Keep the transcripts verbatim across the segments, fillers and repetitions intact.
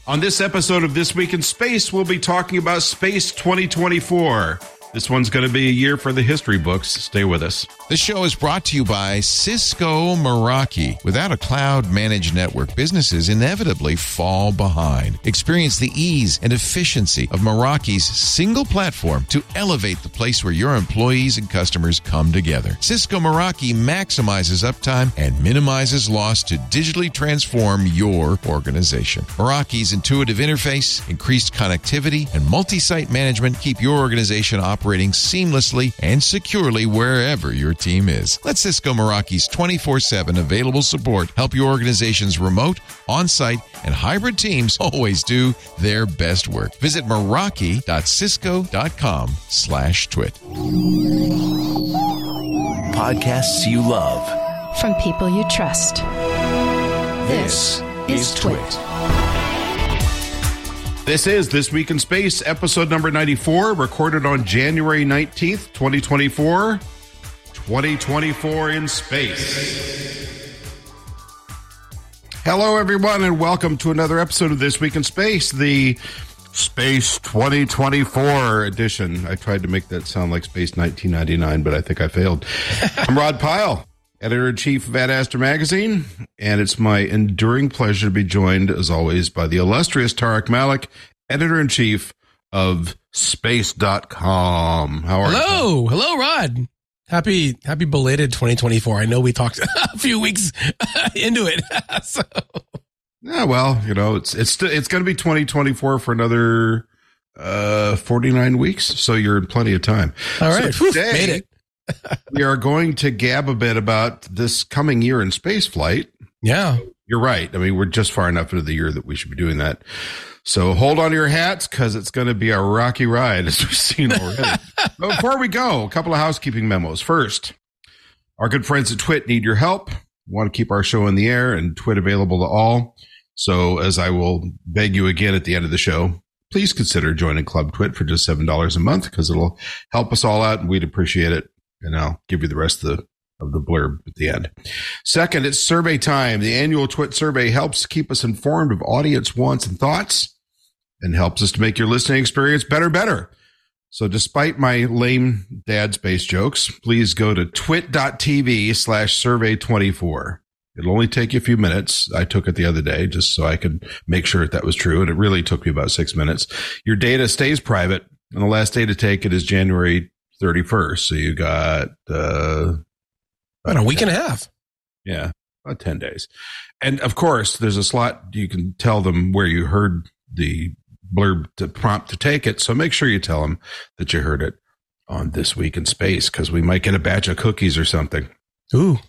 On this episode of This Week in Space, we'll be talking about Space twenty twenty-four. This one's going to be a year for the history books. Stay with us. This show is brought to you by Cisco Meraki. Without a cloud-managed network, businesses inevitably fall behind. Experience the ease and efficiency of Meraki's single platform to elevate the place where your employees and customers come together. Cisco Meraki maximizes uptime and minimizes loss to digitally transform your organization. Meraki's intuitive interface, increased connectivity, and multi-site management keep your organization operating seamlessly and securely wherever your team is. Let Cisco Meraki's twenty-four seven available support help your organization's remote, on-site, and hybrid teams always do their best work. Visit Meraki.cisco.com slash twit. Podcasts you love. From people you trust. This, this is Twit. This is This Week in Space, episode number ninety-four, recorded on January nineteenth, twenty twenty-four. twenty twenty-four in space. Hello, everyone, and welcome to another episode of This Week in Space, the Space twenty twenty-four edition. I tried to make that sound like Space nineteen ninety-nine, but I think I failed. I'm Rod Pyle, editor-in-chief of Ad Astra Magazine, and it's my enduring pleasure to be joined, as always, by the illustrious Tarek Malik, editor-in-chief of space dot com. How are Hello. you? Hello, Rod. Happy, happy belated twenty twenty-four. I know we talked a few weeks into it. so. Yeah, well, you know, it's it's it's going to be twenty twenty-four for another uh, forty-nine weeks, so you're in plenty of time. All right. So today, Made it. we are going to gab a bit about this coming year in space flight. Yeah. You're right. I mean, we're just far enough into the year that we should be doing that. So hold on to your hats, because it's going to be a rocky ride, as we've seen already. But before we go, a couple of housekeeping memos. First, our good friends at Twit need your help. We want to keep our show in the air and Twit available to all. So as I will beg you again at the end of the show, please consider joining Club Twit for just seven dollars a month, because it'll help us all out and we'd appreciate it. And I'll give you the rest of the of the blurb at the end. Second, it's survey time. The annual Twit survey helps keep us informed of audience wants and thoughts and helps us to make your listening experience better, better. So despite my lame dad space jokes, please go to twit.tv slash survey 24. It'll only take you a few minutes. I took it the other day just so I could make sure that that was true. And it really took me about six minutes. Your data stays private. And the last day to take it is January thirty-first. So you got, uh, About a week and a half. Yeah, about ten days. And of course, there's a slot you can tell them where you heard the blurb to prompt to take it. So make sure you tell them that you heard it on This Week in Space, because we might get a batch of cookies or something. Ooh.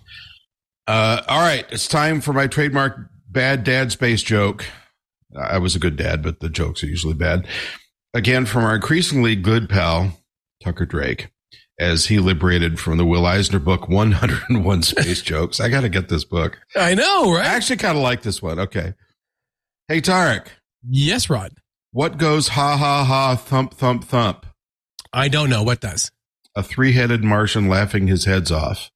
Uh, all right. It's time for my trademark bad dad space joke. I was a good dad, but the jokes are usually bad. Again, from our increasingly good pal, Tucker Drake, as he liberated from the Will Eisner book, one hundred one Space Jokes. I got to get this book. I know, right? I actually kind of like this one. Okay. Hey, Tarek. Yes, Rod. What goes ha, ha, ha, thump, thump, thump? I don't know. What does? A three-headed Martian laughing his heads off.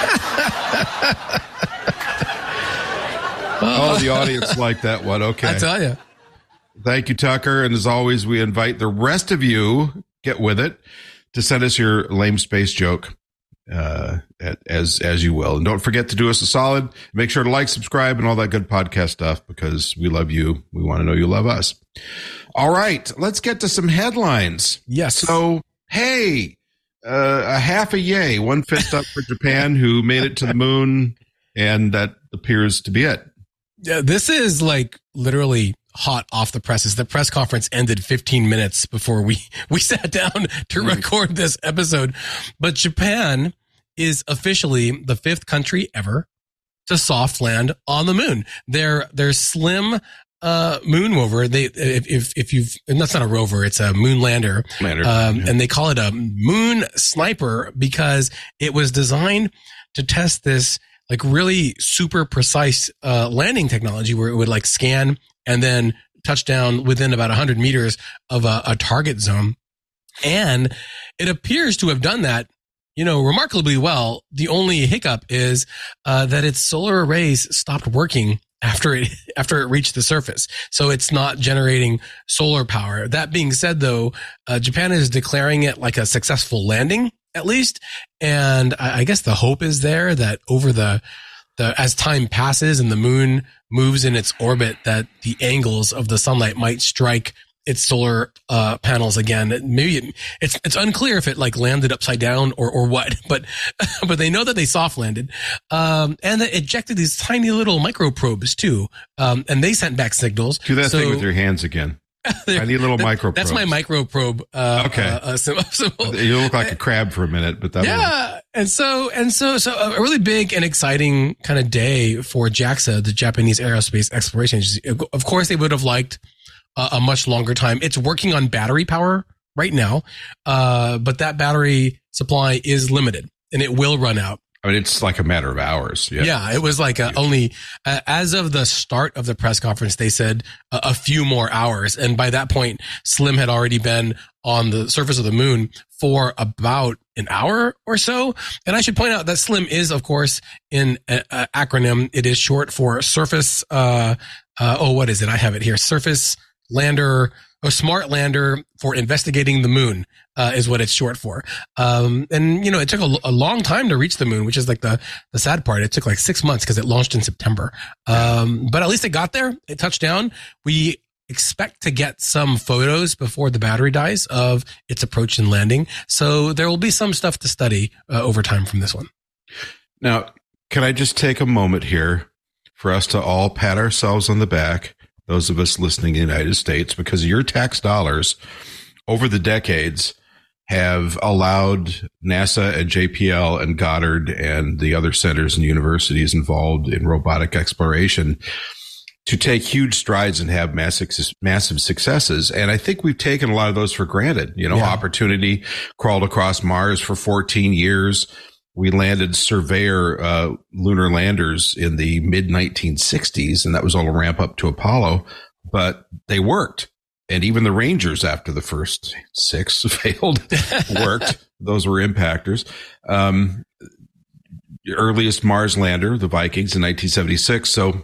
Oh, the audience liked that one. Okay. I tell you. Thank you, Tucker. And as always, we invite the rest of you, get with it, to send us your lame space joke, uh, as, as you will. And don't forget to do us a solid. Make sure to like, subscribe, and all that good podcast stuff, because we love you. We want to know you love us. All right. Let's get to some headlines. Yes. So, hey, uh, a half a yay, one fist up for Japan, who made it to the moon. And that appears to be it. Yeah, this is like literally hot off the presses. The press conference ended fifteen minutes before we, we sat down to record this episode. But Japan is officially the fifth country ever to soft land on the moon. Their, their slim, uh, moon rover, they, if, if, if you've, and that's not a rover, it's a moon lander. Lander, um, yeah. And they call it a moon sniper because it was designed to test this like really super precise, uh, landing technology where it would like scan and then touch down within about one hundred meters of a, a target zone. And it appears to have done that, you know, remarkably well. The only hiccup is uh, that its solar arrays stopped working after it after it reached the surface. So it's not generating solar power. That being said, though, uh, Japan is declaring it like a successful landing, at least. And I, I guess the hope is there that over the the as time passes and the moon moves in its orbit, that the angles of the sunlight might strike its solar uh panels again. Maybe it, it's it's unclear if it like landed upside down or or what, but but they know that they soft landed, um, and that ejected these tiny little microprobes too, um, and they sent back signals. Do that so, thing with your hands again. Tiny little microprobe. That's my microprobe. Uh, okay. Uh, uh, symbol, symbol. You look like a crab for a minute, but that yeah. Was... And so and so so a really big and exciting kind of day for JAXA, the Japanese Aerospace Exploration Agency. Of course, they would have liked a much longer time. It's working on battery power right now, uh, but that battery supply is limited and it will run out. I mean, it's like a matter of hours. Yeah, yeah it was like a, only uh, as of the start of the press conference, they said a, a few more hours. And by that point, Slim had already been on the surface of the moon for about an hour or so. And I should point out that Slim is, of course, in an acronym. It is short for Surface. Uh, uh, oh, what is it? I have it here. Surface Lander, a smart lander for investigating the moon, uh, is what it's short for. Um, and you know, it took a, a long time to reach the moon, which is like the, the sad part. It took like six months because it launched in September. Um, but at least it got there. It touched down. We expect to get some photos before the battery dies of its approach and landing. So there will be some stuff to study uh, over time from this one. Now, can I just take a moment here for us to all pat ourselves on the back, those of us listening in the United States, because your tax dollars over the decades have allowed NASA and J P L and Goddard and the other centers and universities involved in robotic exploration to take huge strides and have massive, massive successes. And I think we've taken a lot of those for granted. You know, yeah. Opportunity crawled across Mars for fourteen years. We landed Surveyor uh, lunar landers in the mid nineteen sixties, and that was all a ramp up to Apollo, but they worked. And even the Rangers, after the first six failed, worked. Those were impactors. Um, the earliest Mars lander, the Vikings, in nineteen seventy-six. So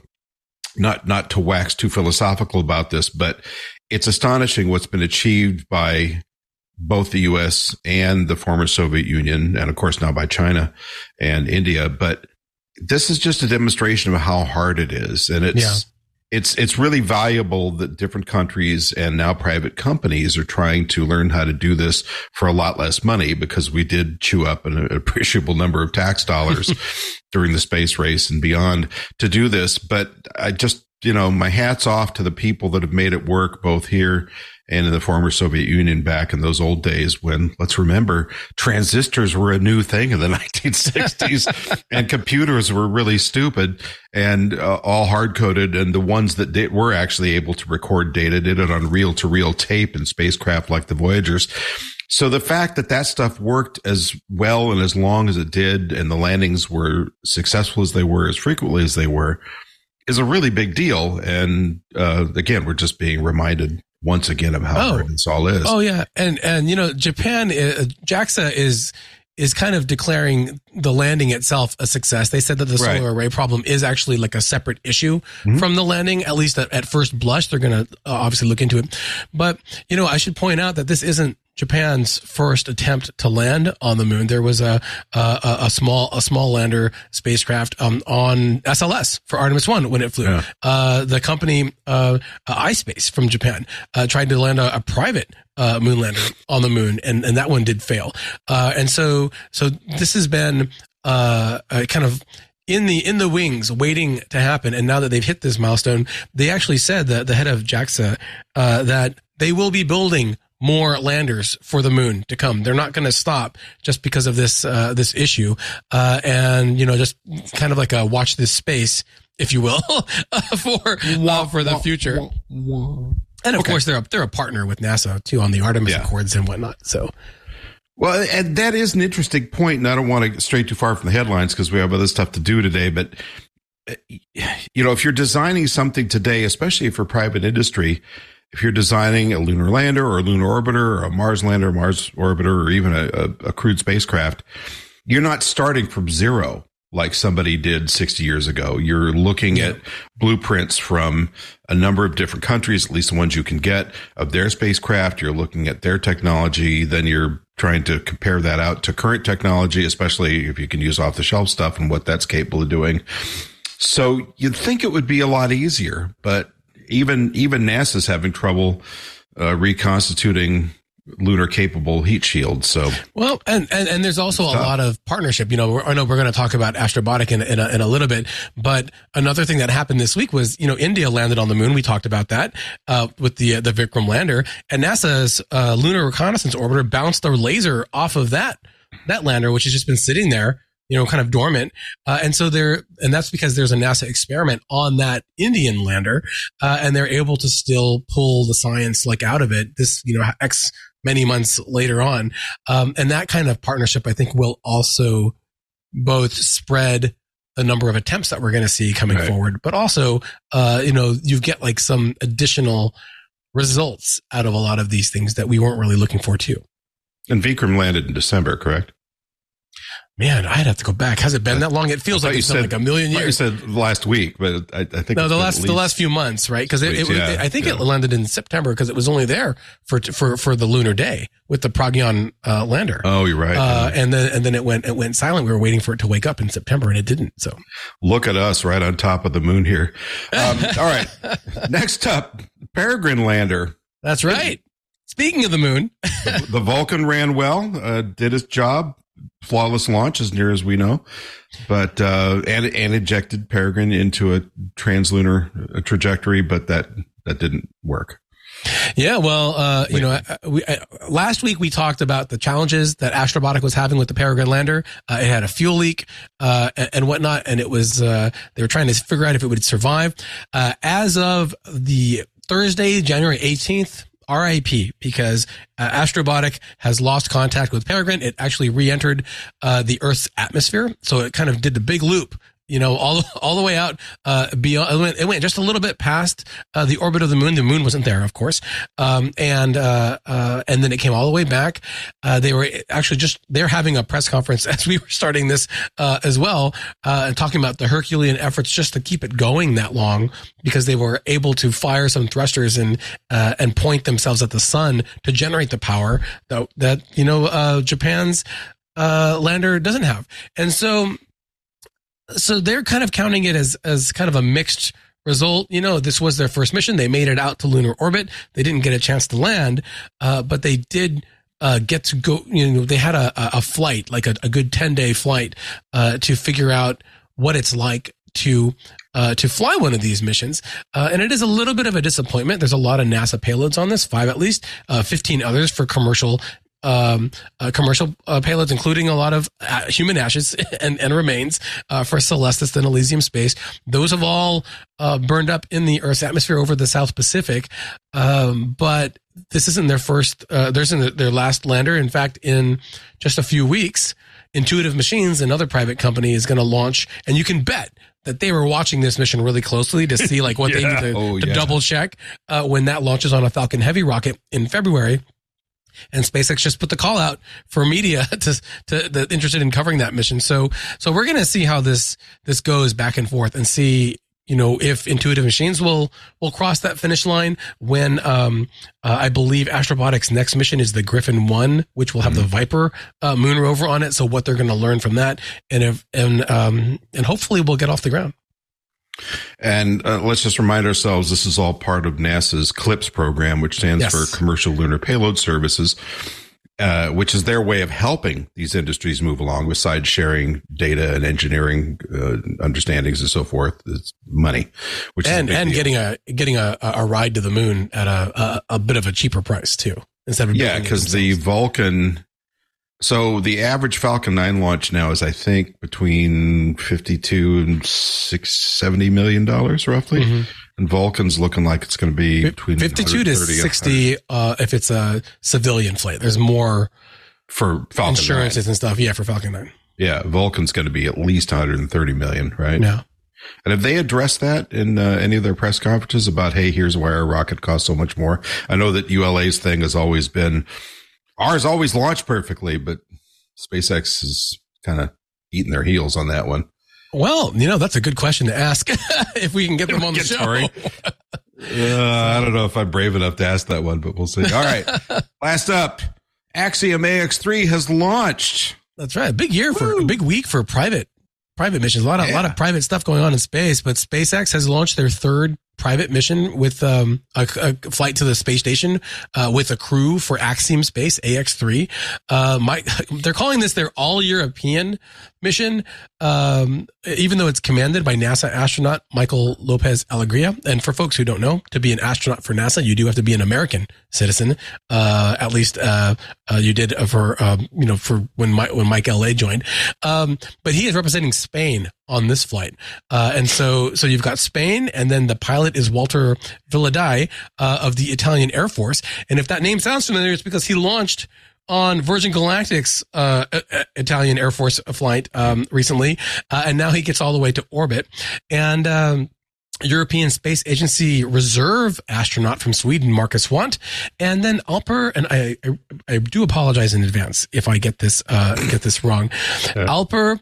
not not to wax too philosophical about this, but it's astonishing what's been achieved by both the U S and the former Soviet Union, and of course now by China and India. But this is just a demonstration of how hard it is. And it's, yeah. it's, it's really valuable that different countries and now private companies are trying to learn how to do this for a lot less money, because we did chew up an appreciable number of tax dollars during the space race and beyond to do this. But I just, you know, my hat's off to the people that have made it work both here and in the former Soviet Union back in those old days when, let's remember, transistors were a new thing in the nineteen sixties and computers were really stupid and uh, all hard-coded. And the ones that did, were actually able to record data did it on reel-to-reel tape in spacecraft like the Voyagers. So the fact that that stuff worked as well and as long as it did, and the landings were successful as they were, as frequently as they were, is a really big deal. And uh, again, we're just being reminded once again of how oh. hard this all is. Oh yeah, and and you know, Japan, uh, JAXA is is kind of declaring the landing itself a success. They said that the solar right. array problem is actually like a separate issue mm-hmm. from the landing, at least at, at first blush. They're going to uh, obviously look into it. But, you know, I should point out that this isn't Japan's first attempt to land on the moon. There was a a, a small a small lander spacecraft um, on S L S for Artemis one when it flew. Yeah. Uh, the company uh, iSpace from Japan uh, tried to land a, a private uh, moon lander on the moon, and, and that one did fail. Uh, and so so this has been uh, a kind of in the in the wings, waiting to happen. And now that they've hit this milestone, they actually said that the head of JAXA uh, that they will be building more landers for the moon to come. They're not going to stop just because of this, uh, this issue. Uh, and, you know, just kind of like a watch this space, if you will, for, uh, for the future. And of okay. course, they're a, they're a partner with NASA too on the Artemis yeah. Accords and whatnot. So. Well, and that is an interesting point. And I don't want to stray too far from the headlines because we have other stuff to do today, but you know, if you're designing something today, especially for private industry, if you're designing a lunar lander or a lunar orbiter or a Mars lander, or Mars orbiter, or even a, a, a crewed spacecraft, you're not starting from zero. like somebody did sixty years ago. You're looking Yeah. at blueprints from a number of different countries, at least the ones you can get, of their spacecraft. You're looking at their technology. Then you're trying to compare that out to current technology, especially if you can use off the shelf stuff and what that's capable of doing. So you'd think it would be a lot easier, but even, even NASA's having trouble uh, reconstituting lunar capable heat shields. So, well, and, and, and there's also a lot of partnership. You know, we're, I know we're going to talk about Astrobotic in, in, a, in a little bit, but another thing that happened this week was, you know, India landed on the moon. We talked about that, uh, with the, uh, the Vikram lander, and NASA's, uh, lunar reconnaissance orbiter bounced a laser off of that, that lander, which has just been sitting there, you know, kind of dormant. Uh, and so they're, and that's because there's a NASA experiment on that Indian lander, uh, and they're able to still pull the science like out of it. This, you know, X many months later on. Um, and that kind of partnership, I think, will also both spread the number of attempts that we're going to see coming Right. forward, but also, uh, you know, you get like some additional results out of a lot of these things that we weren't really looking for too. and Vikram landed in December, correct? Man, I'd have to go back. Has it been that long? It feels I like thought it's you been said- like a million I thought years. You said last week, but I, I think No, it's the been last at the least- last few months, right? Because it, it, Weeks, it- yeah, I think yeah. it landed in September because it was only there for for for the lunar day with the Pragyan uh, lander. Oh, you're right. Uh, and then and then it went it went silent. We were waiting for it to wake up in September, and it didn't. So Look at us right on top of the moon here. Um, all right. Next up, Peregrine lander. that's right. Speaking of the moon, The Vulcan ran well, uh, did its job. Flawless launch, as near as we know, but uh, and and ejected Peregrine into a translunar uh, trajectory, but that that didn't work. yeah. Well, uh, you Wait. know, uh, we, uh, last week we talked about the challenges that Astrobotic was having with the Peregrine lander. Uh, it had a fuel leak uh, and, and whatnot, and it was uh, they were trying to figure out if it would survive. Uh, as of the Thursday, January eighteenth. R I P because uh, Astrobotic has lost contact with Peregrine. It actually re-entered uh, the Earth's atmosphere, so it kind of did the big loop, you know, all all the way out uh, beyond. It went, it went just a little bit past uh, the orbit of the moon. The moon wasn't there, of course, um, and uh, uh, and then it came all the way back. Uh, they were actually just they're having a press conference as we were starting this uh, as well, uh, and talking about the Herculean efforts just to keep it going that long because they were able to fire some thrusters and uh, and point themselves at the sun to generate the power that that you know uh, Japan's uh, lander doesn't have, and so. So they're kind of counting it as, as kind of a mixed result. You know, this was their first mission. They made it out to lunar orbit. They didn't get a chance to land, uh, but they did, uh, get to go, you know, they had a, a flight, like a, a good ten day flight, uh, to figure out what it's like to, uh, to fly one of these missions. Uh, and it is a little bit of a disappointment. There's a lot of NASA payloads on this, five at least, uh, fifteen others for commercial um, uh, commercial uh, payloads, including a lot of uh, human ashes and, and remains uh, for Celestis and Elysium Space. Those have all uh, burned up in the Earth's atmosphere over the South Pacific. Um, but this isn't their first, uh, there's isn't their last lander. In fact, in just a few weeks, Intuitive Machines, another private company, is going to launch, and you can bet that they were watching this mission really closely to see like what Yeah. they need to, Oh, to yeah. double check uh, when that launches on a Falcon Heavy rocket in February. And SpaceX just put the call out for media to, to, to interested in covering that mission. So, so we're going to see how this, this goes back and forth and see, you know, if Intuitive Machines will, will cross that finish line when, um, uh, I believe Astrobotic's next mission is the Griffin one, which will have Mm-hmm. the Viper, uh, moon rover on it. So what they're going to learn from that. And if, and, um, and hopefully we'll get off the ground. And uh, let's just remind ourselves, this is all part of NASA's CLIPS program, which stands Yes. for Commercial Lunar Payload Services, uh, which is their way of helping these industries move along besides sharing data and engineering uh, understandings and so forth. It's money, which And, is a big and deal. getting a, getting a, a ride to the moon at a, a, a bit of a cheaper price too, instead of, Yeah, building it because the themselves. Vulcan, so the average Falcon nine launch now is, I think, between fifty-two and six seventy million dollars roughly. Mhm. And Vulcan's looking like it's going to be between fifty-two to one thirty and sixty, uh, if it's a civilian flight. There's more for Falcon insurances nine. and stuff. Yeah, for Falcon nine. Yeah, Vulcan's going to be at least one hundred thirty million, right? Yeah. And have they addressed that in uh, any of their press conferences about, hey, here's why our rocket costs so much more? I know that U L A's thing has always been, ours always launched perfectly, but SpaceX is kind of eating their heels on that one. Well, you know, that's a good question to ask if we can get them on the show. Sorry. Uh, I don't know if I'm brave enough to ask that one, but we'll see. All right. Last up, Axiom A X three has launched. That's right. A big year for Woo. a big week for private private missions. A lot of yeah. a lot of private stuff going on in space, but SpaceX has launched their third private mission with um, a, a flight to the space station uh, with a crew for Axiom Space A X three. Uh, my, they're calling this their all-European mission, um, even though it's commanded by NASA astronaut Michael Lopez Alegria. And for folks who don't know, to be an astronaut for NASA, you do have to be an American citizen. Uh, at least uh, uh, you did for um, you know for when my, when Mike L A joined. Um, but he is representing Spain on this flight, uh, and so so you've got Spain, and then the pilot is Walter Villadai uh, of the Italian Air Force. And if that name sounds familiar, it's because he launched on Virgin Galactic's uh, Italian Air Force flight um, recently, uh, and now he gets all the way to orbit. And um, European Space Agency reserve astronaut from Sweden, Marcus Wandt, and then Alper, and I, I, I do apologize in advance if I get this uh, get this wrong, yeah. Alper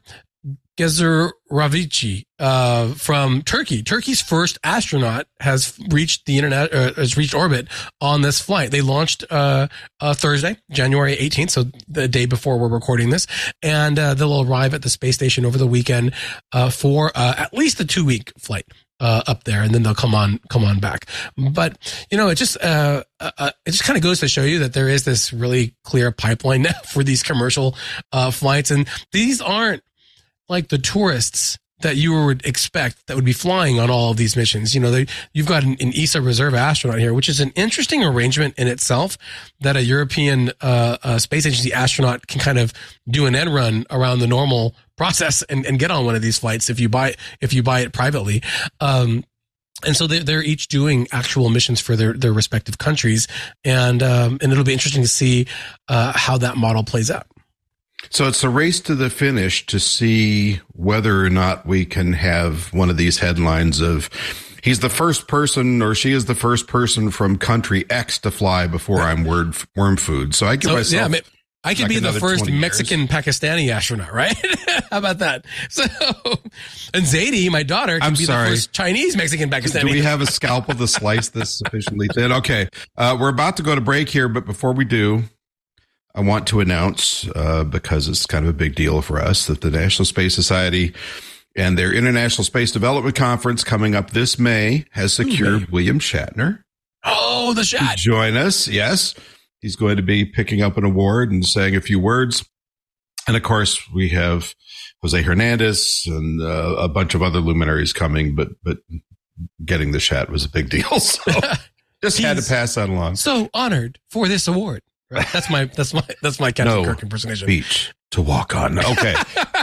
Gezeravici uh, from Turkey. Turkey's first astronaut has reached the internet, uh, has reached orbit on this flight. They launched uh, uh, Thursday, January eighteenth, so the day before we're recording this, and uh, they'll arrive at the space station over the weekend uh, for uh, at least a two-week flight. Uh, up there, and then they'll come on, come on back. But, you know, it just, uh, uh it just kind of goes to show you that there is this really clear pipeline now for these commercial, uh, flights. And these aren't like the tourists that you would expect that would be flying on all of these missions. You know, they, you've got an, an E S A reserve astronaut here, which is an interesting arrangement in itself, that a European, uh, uh space agency astronaut can kind of do an end run around the normal process and, and get on one of these flights if you buy, if you buy it privately. Um, and so they're, they're each doing actual missions for their, their respective countries. And, um, and it'll be interesting to see, uh, how that model plays out. So it's a race to the finish to see whether or not we can have one of these headlines of he's the first person or she is the first person from country X to fly before right. I'm word, worm food. So I give so, myself. Yeah, I mean, I could like be the first Mexican Pakistani astronaut, right? How about that? So, and Zadie, my daughter, could I'm be sorry. the first Chinese Mexican Pakistani. Do we have a scalpel to slice this sufficiently thin? Okay. Uh, we're about to go to break here, but before we do, I want to announce, uh, because it's kind of a big deal for us, that the National Space Society and their International Space Development Conference coming up this May has secured Ooh, William Shatner. Oh, the Shat. To join us. Yes. He's going to be picking up an award and saying a few words. And of course, we have Jose Hernandez and uh, a bunch of other luminaries coming, but, but getting the Shat was a big deal. So just had to pass that along. So honored for this award. Right? That's my, that's my, that's my Captain no Kirk impersonation. Beach to walk on. Okay.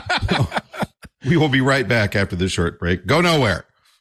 We will be right back after this short break. Go nowhere.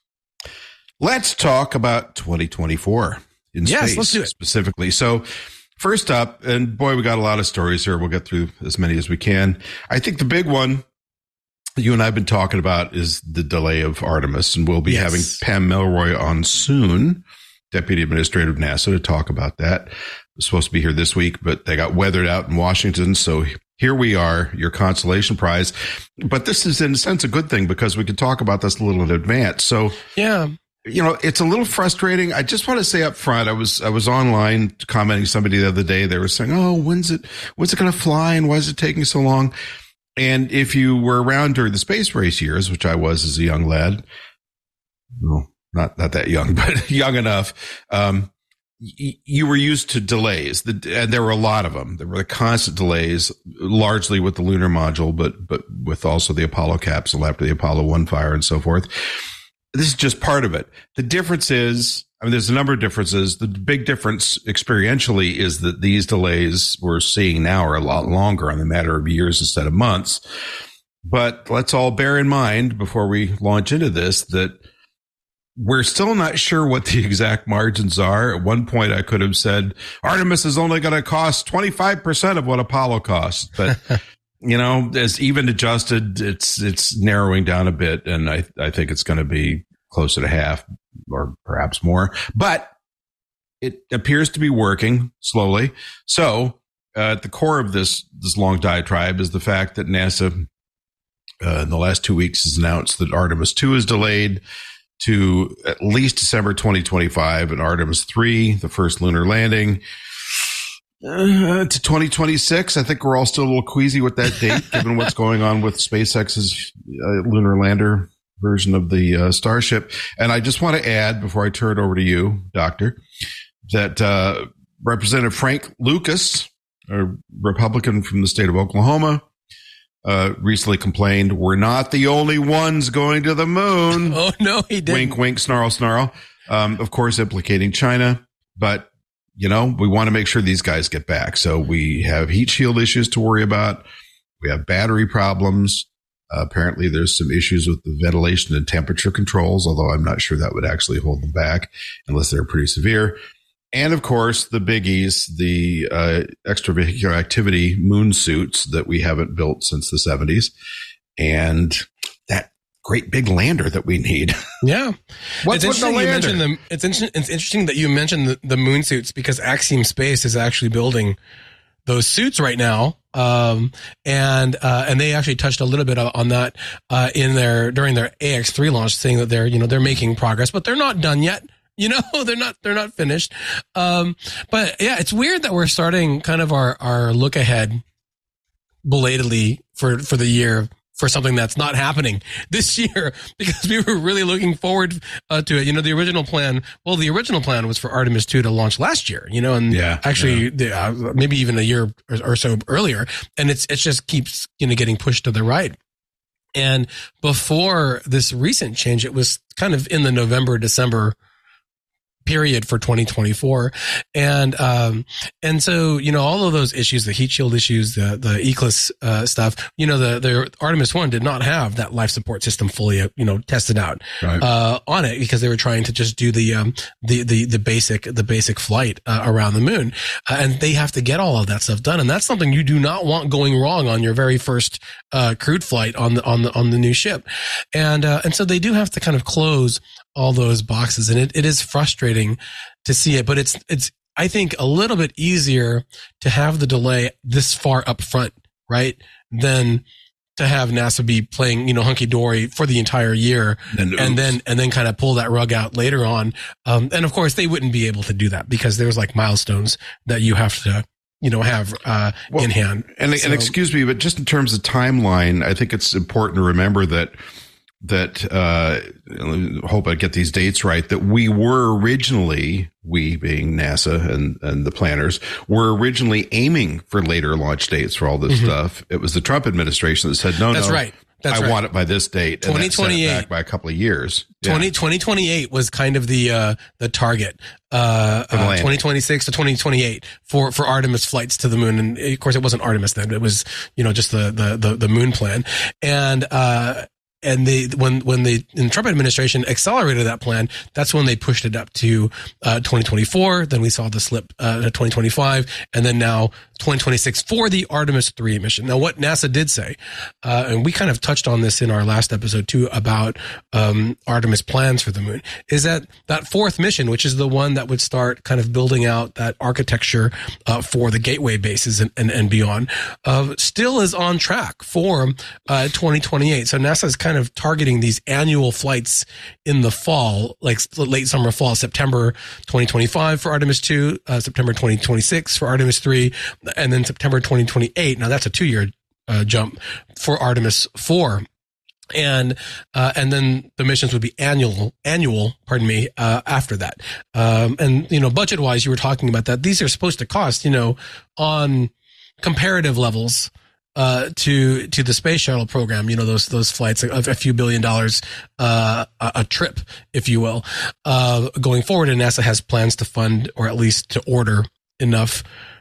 Let's talk about twenty twenty-four in yes, space let's do it. Specifically. So first up, and boy, we got a lot of stories here. We'll get through as many as we can. I think the big one you and I have been talking about is the delay of Artemis, and we'll be yes. having Pam Melroy on soon, Deputy Administrator of NASA, to talk about that. Was supposed to be here this week, but they got weathered out in Washington. So here we are, your consolation prize. But this is in a sense a good thing because we could talk about this a little in advance. So yeah, you know, it's a little frustrating. I just want to say up front, I was, I was online commenting somebody the other day. They were saying, oh, when's it, when's it going to fly? And why is it taking so long? And if you were around during the space race years, which I was as a young lad, well, not, not that young, but young enough, um, you were used to delays, and there were a lot of them. There were the constant delays, largely with the lunar module, but but with also the Apollo capsule after the Apollo one fire and so forth. This is just part of it. The difference is, I mean, there's a number of differences. The big difference experientially is that these delays we're seeing now are a lot longer, on the matter of years instead of months. But let's all bear in mind before we launch into this that we're still not sure what the exact margins are. At one point, I could have said Artemis is only going to cost twenty-five percent of what Apollo costs. But, you know, as even adjusted, it's it's narrowing down a bit. And I, I think it's going to be closer to half or perhaps more. But it appears to be working slowly. So uh, at the core of this, this long diatribe is the fact that NASA uh, in the last two weeks has announced that Artemis two is delayed to at least December twenty twenty-five, and Artemis three, the first lunar landing, uh, to twenty twenty-six. I think we're all still a little queasy with that date, given what's going on with SpaceX's uh, lunar lander version of the uh, Starship. And I just want to add, before I turn it over to you, Doctor, that uh, Representative Frank Lucas, a Republican from the state of Oklahoma, Uh, recently complained, we're not the only ones going to the moon. Oh, no, he didn't. Wink, wink, snarl, snarl. Um, of course, implicating China. But, you know, we want to make sure these guys get back. So we have heat shield issues to worry about. We have battery problems. Uh, apparently, there's some issues with the ventilation and temperature controls, although I'm not sure that would actually hold them back unless they're pretty severe. And, of course, the biggies, the uh, extravehicular activity moon suits that we haven't built since the seventies, and that great big lander that we need. Yeah. What's it's with the interesting you lander? mentioned the, it's, in, it's interesting that you mentioned the, the moon suits, because Axiom Space is actually building those suits right now. Um, and, uh, and they actually touched a little bit on that, uh, in their, during their A X three launch, saying that they're, you know, they're making progress, but they're not done yet. You know, they're not, they're not finished. Um, but yeah, it's weird that we're starting kind of our, our look ahead belatedly for, for the year for something that's not happening this year, because we were really looking forward uh, to it. You know, the original plan, well, the original plan was for Artemis two to launch last year, you know, and Yeah, actually yeah. the, uh, maybe even a year or, or so earlier. And it's, it just keeps, you know, getting pushed to the right. And before this recent change, it was kind of in the November, December period for twenty twenty-four. And, um, and so, you know, all of those issues, the heat shield issues, the, the Eclipse, uh, stuff, you know, the, the Artemis one did not have that life support system fully, uh, you know, tested out, Right. uh, on it, because they were trying to just do the, um, the, the, the basic, the basic flight, uh, around the moon. Uh, and they have to get all of that stuff done. And that's something you do not want going wrong on your very first, uh, crewed flight on the, on the, on the new ship. And, uh, and so they do have to kind of close all those boxes, and it, it is frustrating to see it, but it's, it's, I think a little bit easier to have the delay this far up front, right? Than to have NASA be playing, you know, hunky dory for the entire year And, and oops. then, and then kind of pull that rug out later on. Um, and of course they wouldn't be able to do that because there's like milestones that you have to, you know, have, uh, Well, in hand. And, So- and excuse me, but just in terms of timeline, I think it's important to remember that that uh I hope I get these dates right, that we were originally, we being NASA and and the planners, were originally aiming for later launch dates for all this Mhm. stuff. It was the Trump administration that said, no, That's no, right. That's I right. want it by this date. And that set it twenty twenty-eight back by a couple of years. Yeah. twenty, twenty twenty-eight was kind of the, uh, the target, uh, For the uh landing. twenty twenty-six to twenty twenty-eight for, for Artemis flights to the moon. And of course it wasn't Artemis then. It was, you know, just the, the, the, the moon plan. And, uh, and they, when, when they, in the Trump administration accelerated that plan, that's when they pushed it up to, uh, twenty twenty-four. Then we saw the slip, uh, to twenty twenty-five, and then now twenty twenty-six for the Artemis three mission. Now, what NASA did say, uh, and we kind of touched on this in our last episode too about, um, Artemis plans for the moon, is that that fourth mission, which is the one that would start kind of building out that architecture, uh, for the gateway bases and, and, and beyond, uh, still is on track for, uh, twenty twenty-eight. So NASA is kind of targeting these annual flights in the fall, like late summer, fall, September twenty twenty-five for Artemis two, uh, September twenty twenty-six for Artemis three, and then September twenty twenty-eight. Now that's a two year, uh, jump for Artemis four. And, uh, and then the missions would be annual, annual, pardon me, uh, after that. Um, and, you know, budget wise, you were talking about that. These are supposed to cost, you know, on comparative levels, uh, to, to the space shuttle program, you know, those, those flights, a, a few billion dollars, uh, a, a trip, if you will, uh, going forward. And NASA has plans to fund, or at least to order enough,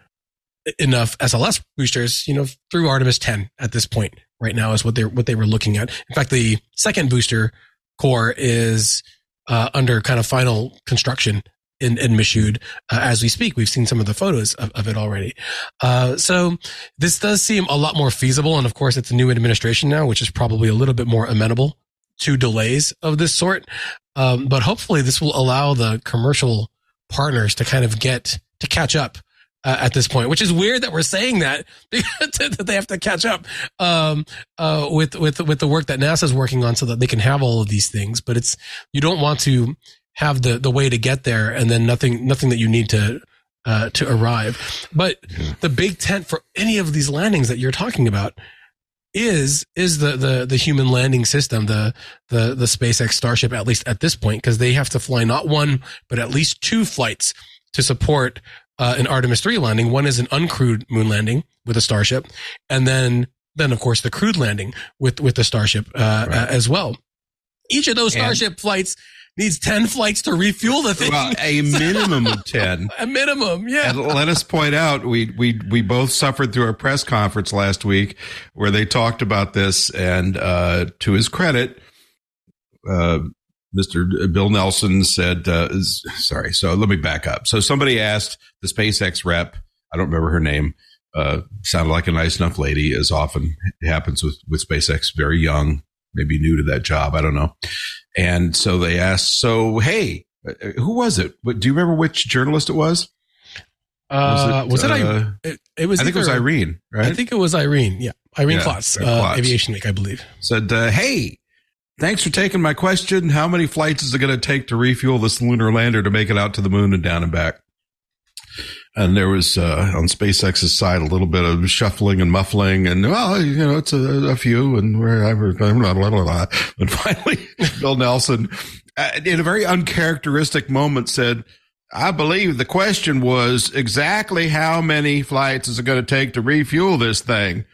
enough S L S boosters, you know, through Artemis ten at this point right now is what they're, what they were looking at. In fact, the second booster core is, uh, under kind of final construction in, in Michoud, uh, as we speak. We've seen some of the photos of, of it already. Uh, so this does seem a lot more feasible. And of course, it's a new administration now, which is probably a little bit more amenable to delays of this sort. Um, but hopefully this will allow the commercial partners to kind of get, to catch up, uh, at this point, which is weird that we're saying that that they have to catch up um, uh, with with with the work that NASA's working on, so that they can have all of these things. But it's you don't want to have the the way to get there, and then nothing nothing that you need to uh, to arrive. But the big tent for any of these landings that you're talking about is is the the the human landing system, the the the SpaceX Starship, at least at this point, because they have to fly not one but at least two flights to support uh, an Artemis three landing. One is an uncrewed moon landing with a Starship, and then then of course the crewed landing with with the Starship uh, right. uh, as well. Each of those Starship and- flights needs ten flights to refuel the thing. Well, a minimum of ten. A minimum, yeah. And let us point out, we we we both suffered through a press conference last week where they talked about this, and uh, to his credit, uh, Mister Bill Nelson said, uh, sorry, so let me back up. So somebody asked the SpaceX rep, I don't remember her name, uh, sounded like a nice enough lady, as often happens with, with SpaceX, very young, maybe new to that job, I don't know. And so they asked, so, hey, who was it? Do you remember which journalist it was? Uh, was it, was it, uh, it, it was, I think either, it was Irene, right? I think it was Irene. Yeah. Irene yeah, Klotz, uh, Klotz. Aviation Week, I believe. Said, uh, hey, thanks for taking my question. How many flights is it going to take to refuel this lunar lander to make it out to the moon and down and back? And there was, uh, on SpaceX's side, a little bit of shuffling and muffling, and, well, you know, it's a, a few, and wherever, blah, blah, blah, blah. And finally, Bill Nelson, uh, in a very uncharacteristic moment, said, I believe the question was exactly how many flights is it going to take to refuel this thing?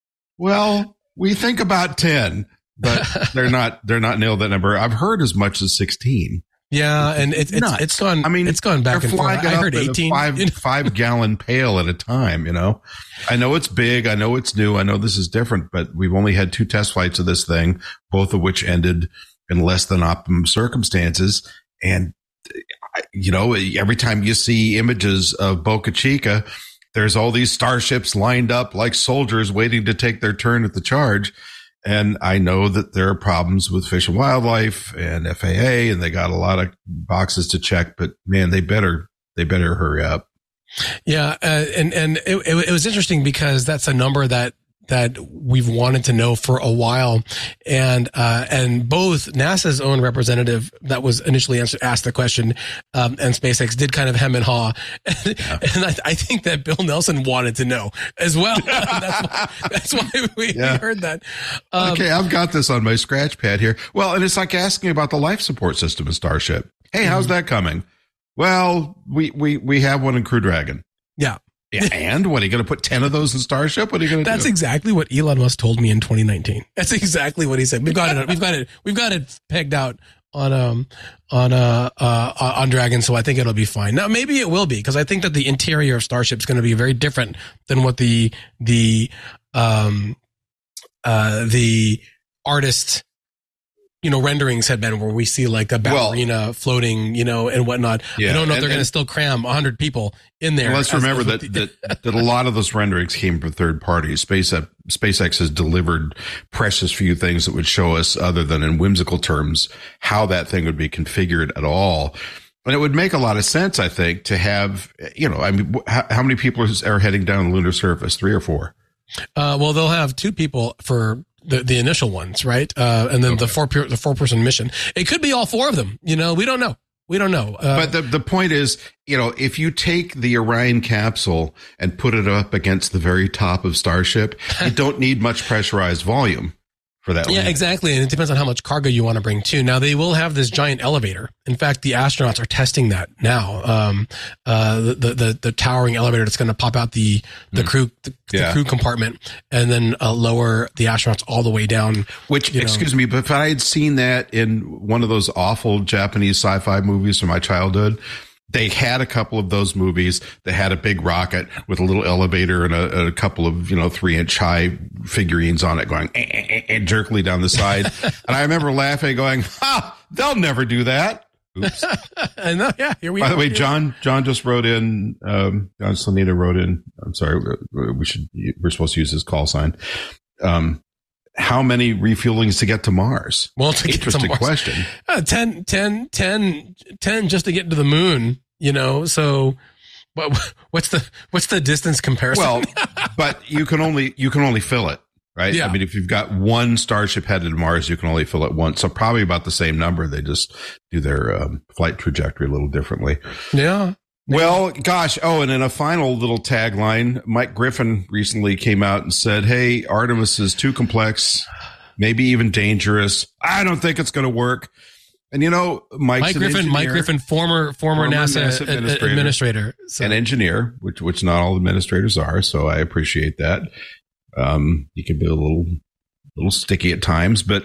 Well, we think about ten, but they're not, they're not nailed that number. I've heard as much as sixteen. Yeah, and it, it's it's gone. I mean, it's gone back and forth. I heard eighteen, five you know? five gallon pail at a time. You know, I know it's big. I know it's new. I know this is different, but we've only had two test flights of this thing, both of which ended in less than optimum circumstances. And you know, every time you see images of Boca Chica, there's all these starships lined up like soldiers waiting to take their turn at the charge. And I know that there are problems with Fish and Wildlife and F A A, and they got a lot of boxes to check, but man, they better, they better hurry up. Yeah. Uh, and, and it, it, it was interesting because that's a number that, that we've wanted to know for a while. And, uh, and both NASA's own representative that was initially answer, asked the question, um, and SpaceX did kind of hem and haw. And, yeah. and I, I think that Bill Nelson wanted to know as well. that's, why, that's why we, yeah. we heard that. Um, okay. I've got this on my scratch pad here. Well, and it's like asking about the life support system in Starship. Hey, how's mm-hmm. that coming? Well, we, we, we have one in Crew Dragon. Yeah. Yeah, and what, are you going to put ten of those in Starship? What are you going to do? That's exactly what Elon Musk told me in twenty nineteen. That's exactly what he said. We've got it. We've got it. We've got it pegged out on, um, on, uh, uh, on Dragon. So I think it'll be fine. Now, maybe it will be, because I think that the interior of Starship is going to be very different than what the, the, um, uh, the artist, you know, renderings had been, where we see like a ballerina well, floating, you know, and whatnot. Yeah, I don't know if and, they're going to still cram a hundred people in there. Well, let's remember that, that, that a lot of those renderings came from third parties. SpaceX, SpaceX has delivered precious few things that would show us, other than in whimsical terms, how that thing would be configured at all. And it would make a lot of sense, I think, to have, you know, I mean, how, how many people are heading down the lunar surface? Three or four? Uh, well, they'll have two people for the, the initial ones, right? Uh, and then okay. the four, the four person mission. It could be all four of them. You know, we don't know. We don't know. Uh, but the, the point is, you know, if you take the Orion capsule and put it up against the very top of Starship, you don't need much pressurized volume for that. Yeah, land. exactly. And it depends on how much cargo you want to bring too. Now, they will have this giant elevator. In fact, the astronauts are testing that now. Um, uh, the, the, the, the towering elevator that's going to pop out the, the mm. crew, the, yeah. the crew compartment, and then uh, lower the astronauts all the way down. Which, excuse know. me, but if I had seen that in one of those awful Japanese sci-fi movies from my childhood, they had a couple of those movies. They had a big rocket with a little elevator and a, a couple of, you know, three inch high figurines on it going eh, eh, eh, eh, jerkily down the side. And I remember laughing, going, ha, they'll never do that. Oops. I know, yeah, here we By are. the way, John, John just wrote in, um, John Slanita wrote in, I'm sorry, we should, we're supposed to use his call sign. Um, how many refuelings to get to Mars? Well, to Interesting get to Mars. question. Uh, ten, ten, ten, ten just to get to the moon, you know, so What, what's the what's the distance comparison? Well, but you can only you can only fill it, right? Yeah. I mean, if you've got one Starship headed to Mars, you can only fill it once. So probably about the same number. They just do their um, flight trajectory a little differently. Yeah. Well, gosh. Oh, and in a final little tagline, Mike Griffin recently came out and said, "Hey, Artemis is too complex, maybe even dangerous. I don't think it's going to work." And you know, Mike's Mike an Griffin, engineer, Mike Griffin, former former, former NASA, NASA administrator, administrator, administrator so. an engineer, which which not all administrators are. So I appreciate that. Um, you can be a little little sticky at times, but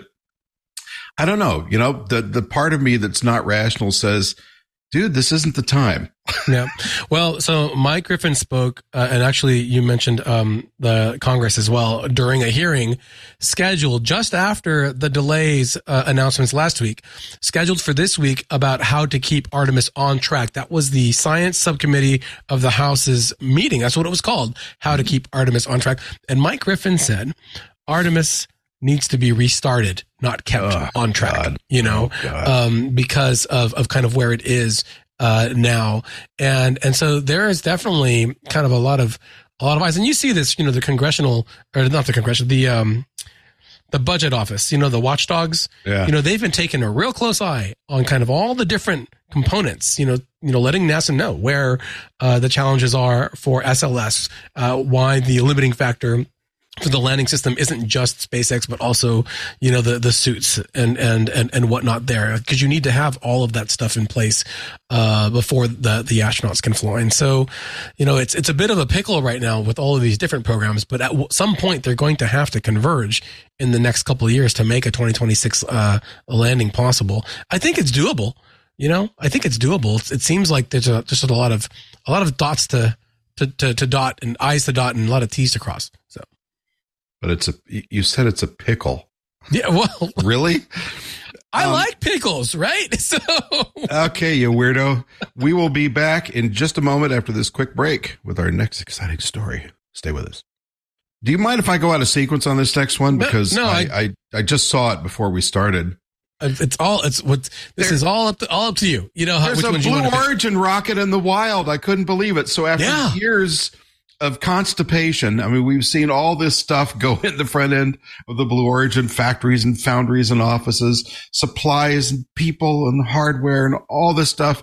I don't know. You know, the the part of me that's not rational says, dude, this isn't the time. Yeah. Well, so Mike Griffin spoke, uh, and actually you mentioned um, the Congress as well during a hearing scheduled just after the delays uh, announcements last week, scheduled for this week about how to keep Artemis on track. That was the science subcommittee of the House's meeting. That's what it was called, how to keep Artemis on track. And Mike Griffin said, Artemis needs to be restarted, not kept oh, on track, God. you know, oh, um, because of, of kind of where it is uh, now. And, and so there is definitely kind of a lot of, a lot of eyes. And you see this, you know, the congressional, or not the congressional, the, um, the budget office, you know, the watchdogs, Yeah. you know, they've been taking a real close eye on kind of all the different components, you know, you know, letting NASA know where, uh, the challenges are for S L S, uh, why the limiting factor for the landing system isn't just SpaceX, but also, you know, the, the suits and, and, and, and whatnot there. Cause you need to have all of that stuff in place, uh, before the, the astronauts can fly. And so, you know, it's, it's a bit of a pickle right now with all of these different programs, but at w- some point they're going to have to converge in the next couple of years to make a twenty twenty-six, uh, landing possible. I think it's doable. You know, I think it's doable. It's, it seems like there's a, just a lot of, a lot of dots to, to, to, to dot and I's to dot and a lot of T's to cross. So. But it's a, you said it's a pickle. Yeah, well, Really? I Um, like pickles, right? So, Okay, you weirdo. We will be back in just a moment after this quick break with our next exciting story. Stay with us. Do you mind if I go out of sequence on this next one? No, Because no, I, I- I, I just saw it before we started. it's all, it's what, this There- is all up to, all up to you. You know, how, There's which a ones you Blue want to pick. Origin rocket in the wild. I couldn't believe it. So after Yeah. years of constipation, I mean, we've seen all this stuff go in the front end of the Blue Origin factories and foundries and offices, supplies and people and hardware and all this stuff.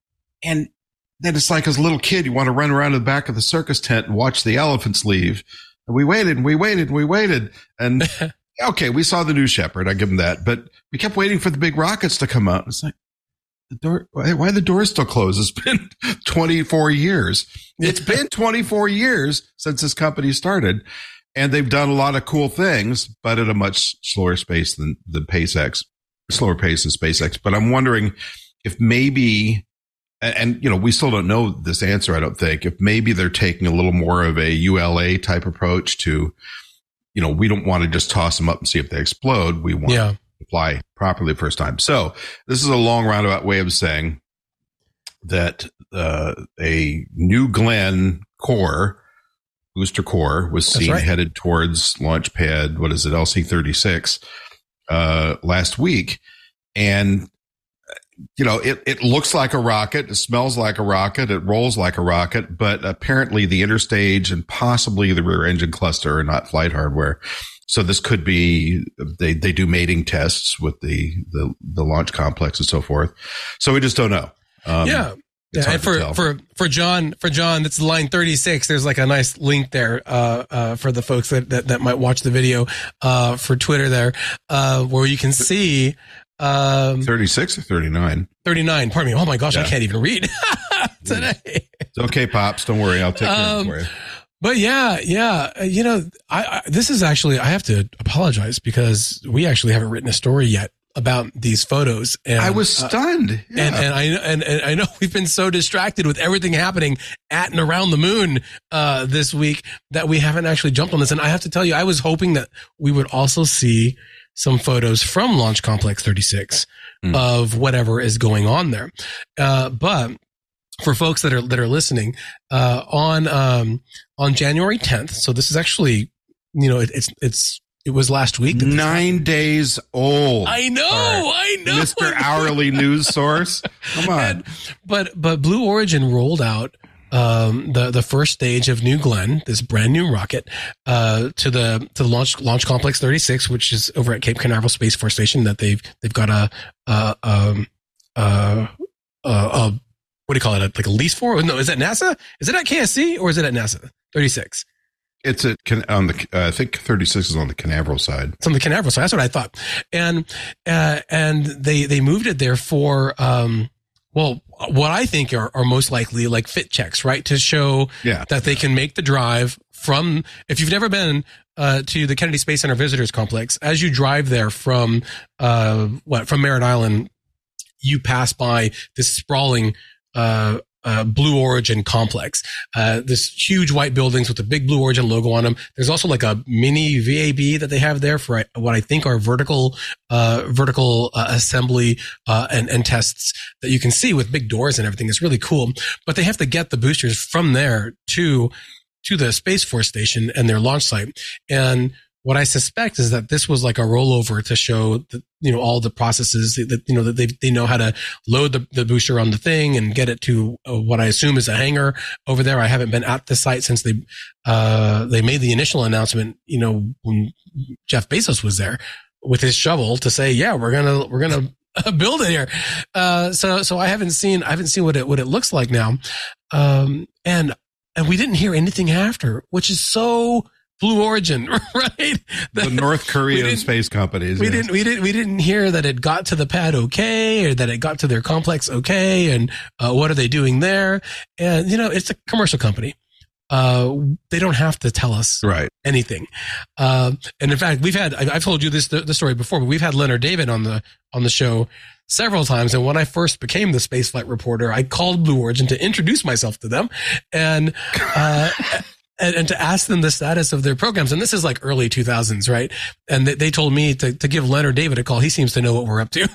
And then it's like as a little kid, you want to run around to the back of the circus tent and watch the elephants leave. And we waited and we waited and we waited. And okay, we saw the New Shepard. I give them that. But we kept waiting for the big rockets to come out. It's like, the door, why, why the door still closed? It's been twenty-four years. It's been twenty-four years since this company started, and they've done a lot of cool things, but at a much slower pace than the SpaceX, slower pace than SpaceX. But I'm wondering if maybe, and, and you know, we still don't know this answer. I don't think if maybe they're taking a little more of a U L A type approach to, you know, we don't want to just toss them up and see if they explode. We want Yeah. to fly properly the first time. So this is a long roundabout way of saying that uh, a New Glenn core, booster core, was That's seen right. headed towards launch pad, what is it, L C thirty-six, uh, last week. And, you know, it, it looks like a rocket. It smells like a rocket. It rolls like a rocket. But apparently the interstage and possibly the rear engine cluster are not flight hardware. So this could be, they, they do mating tests with the, the, the launch complex and so forth. So we just don't know. Um, yeah. it's Yeah, hard and to for, tell. for, for John, for John, that's line thirty-six. There's like a nice link there, uh, uh, for the folks that, that, that might watch the video, uh, for Twitter there, uh, where you can see, um, thirty-six or thirty-nine. thirty-nine. Pardon me. Oh my gosh. I Yeah. can't even read today. It's okay, Pops. Don't worry. I'll take care of Um, it for you. But yeah, yeah, uh, you know, I, I this is actually, I have to apologize because we actually haven't written a story yet about these photos. And I was uh, stunned. Yeah. And and I and, and I know we've been so distracted with everything happening at and around the moon uh, this week that we haven't actually jumped on this. And I have to tell you, I was hoping that we would also see some photos from Launch Complex thirty-six Mm. of whatever is going on there. Uh, but for folks that are that are listening, uh, on um, on January tenth, so this is actually, you know, it, it's it's it was last week. that this Nine days old. I know, All I know. Mister Hourly News Source. Come on. And- but but Blue Origin rolled out um, the the first stage of New Glenn, this brand new rocket, uh, to the to the launch launch complex thirty-six, which is over at Cape Canaveral Space Force Station. That they've they've got a uh um uh uh what do you call it? Like a lease for? No, is that NASA? Is it at K S C or is it at NASA? thirty-six. It's at on the uh, I think thirty-six is on the Canaveral side. It's on the Canaveral side. That's what I thought. And uh, and they they moved it there for um well what I think are, are most likely like fit checks, right? To show yeah. that they can make the drive from. If you've never been uh, to the Kennedy Space Center Visitors Complex, as you drive there from uh what from Merritt Island, you pass by this sprawling uh Uh, Blue Origin complex, uh, this huge white buildings with the big Blue Origin logo on them. There's also like a mini V A B that they have there for what I think are vertical, uh, vertical uh, assembly, uh, and, and tests that you can see with big doors and everything. It's really cool, but they have to get the boosters from there to, to the Space Force Station and their launch site. And what I suspect is that this was like a rollover to show that, you know, all the processes that, you know, that they, they know how to load the, the booster on the thing and get it to uh, what I assume is a hangar over there. I haven't been at the site since they, uh, they made the initial announcement, you know, when Jeff Bezos was there with his shovel to say, yeah, we're going to, we're going to build it here. Uh, so, so I haven't seen, I haven't seen what it, what it looks like now. Um, and, and we didn't hear anything after, which is so Blue Origin, right? The, the North Korean space companies. We yes. didn't, we didn't, we didn't hear that it got to the pad okay, or that it got to their complex okay, and uh, what are they doing there? And you know, it's a commercial company. Uh, they don't have to tell us right. anything. Uh, and in fact, we've had, I've told you this, the, the story before, but we've had Leonard David on the, on the show several times. And when I first became the spaceflight reporter, I called Blue Origin to introduce myself to them and, uh, And, and to ask them the status of their programs. And this is like early two thousands, right? And they, they told me to, to give Leonard David a call. He seems to know what we're up to.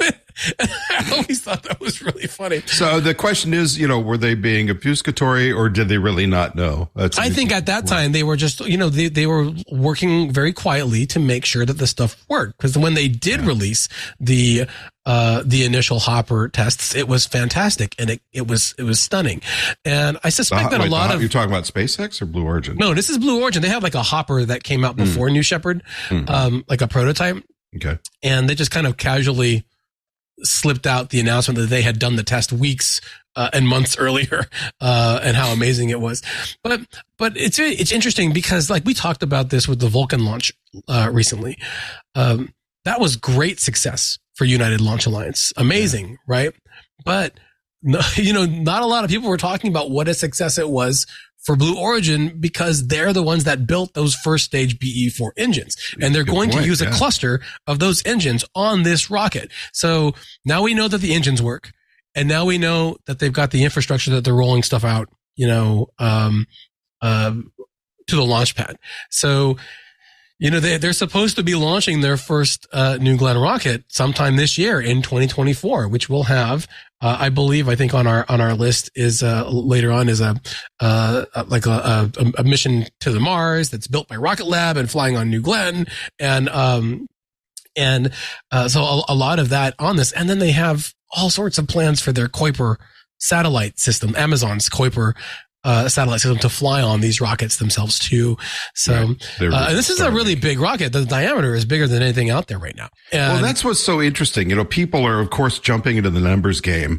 I always thought that was really funny. So the question is, you know, were they being obfuscatory or did they really not know? That's I think at that time they were just, you know, they, they were working very quietly to make sure that the stuff worked. Because when they did yeah. release the, uh, the initial Hopper tests, it was fantastic and it, it was, it was stunning. And I suspect the, that wait, a lot the, of, you're talking about SpaceX or Blue Origin? No, this is Blue Origin. They had like a Hopper that came out before mm. New Shepard, mm-hmm. um, like a prototype. Okay. And they just kind of casually slipped out the announcement that they had done the test weeks uh, and months earlier, uh, and how amazing it was. But, but it's, it's interesting because like we talked about this with the Vulcan launch, uh, recently. Um, that was great success for United Launch Alliance. Amazing, yeah. right? But, no, you know, not a lot of people were talking about what a success it was for Blue Origin because they're the ones that built those first stage B E four engines. And they're Good going point, to use yeah. a cluster of those engines on this rocket. So now we know that the engines work. And now we know that they've got the infrastructure that they're rolling stuff out, you know, um, uh, to the launch pad. So, you know, they, they're supposed to be launching their first, uh, New Glenn rocket sometime this year in twenty twenty-four, which will have, uh, I believe, I think on our, on our list is, uh, later on is a, uh, like a, a, a mission to the Mars that's built by Rocket Lab and flying on New Glenn. And, um, and, uh, so a, a lot of that on this. And then they have all sorts of plans for their Kuiper satellite system, Amazon's Kuiper Uh, satellite system to fly on these rockets themselves too. So, right. uh, this is a really big rocket. The diameter is bigger than anything out there right now. And well, that's what's so interesting. You know, people are of course jumping into the numbers game.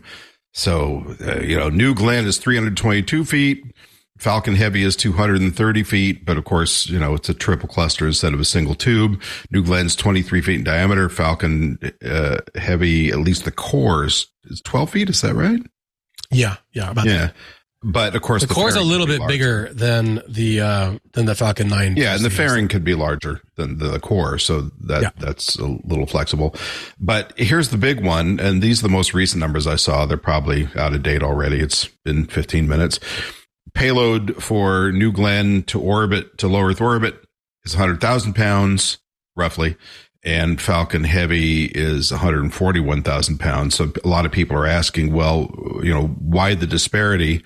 So, uh, you know, New Glenn is three hundred twenty-two feet. Falcon Heavy is two hundred thirty feet, but of course, you know, it's a triple cluster instead of a single tube. New Glenn's twenty-three feet in diameter. Falcon, uh, Heavy, at least the core is, is twelve feet. Is that right? Yeah. Yeah. About yeah. That. But of course, the, the core is a little bit larger. bigger than the uh, than the Falcon nine. Yeah, and the fairing could be larger than the core, so that yeah. that's a little flexible. But here's the big one, and these are the most recent numbers I saw. They're probably out of date already. It's been fifteen minutes. Payload for New Glenn to orbit to low Earth orbit is one hundred thousand pounds, roughly. And Falcon Heavy is one hundred forty-one thousand pounds. So a lot of people are asking, well, you know, why the disparity?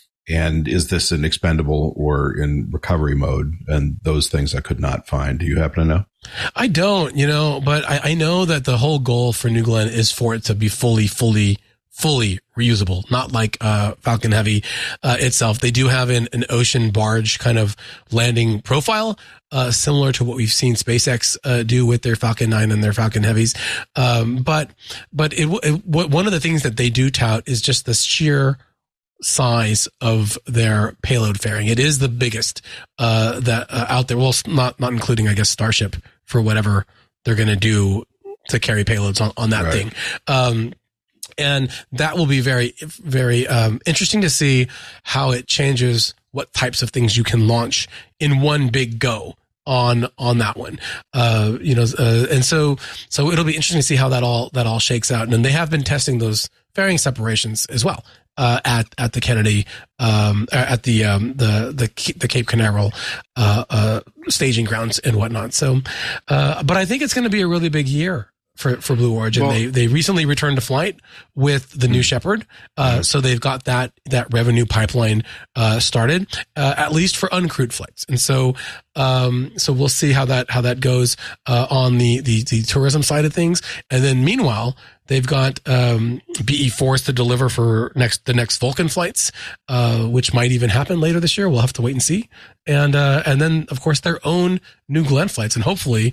And is this an expendable or in recovery mode? And those things I could not find. Do you happen to know? I don't, you know, but I, I know that the whole goal for New Glenn is for it to be fully, fully fully reusable, not like uh, Falcon Heavy uh, itself. They do have an, an ocean barge kind of landing profile, uh, similar to what we've seen SpaceX uh, do with their Falcon nine and their Falcon Heavies. Um, but but it, it, one of the things that they do tout is just the sheer size of their payload fairing. It is the biggest uh, that uh, out there. Well, not not including, I guess, Starship for whatever they're going to do to carry payloads on, on that Right. thing. Um, And that will be very, very um, interesting to see how it changes what types of things you can launch in one big go on on that one. Uh, you know, uh, and so so it'll be interesting to see how that all that all shakes out. And they have been testing those fairing separations as well uh, at at the Kennedy, um, at the um, the the the Cape Canaveral uh, uh, staging grounds and whatnot. So, uh, but I think it's going to be a really big year for, for Blue Origin. Well, they, they recently returned to flight with the New Shepard. Uh, so they've got that, that revenue pipeline, uh, started, uh, at least for uncrewed flights. And so, um, so we'll see how that, how that goes, uh, on the, the, the tourism side of things. And then meanwhile, they've got, um, B E fours to deliver for next, the next Vulcan flights, uh, which might even happen later this year. We'll have to wait and see. And, uh, and then of course their own New Glenn flights. And hopefully,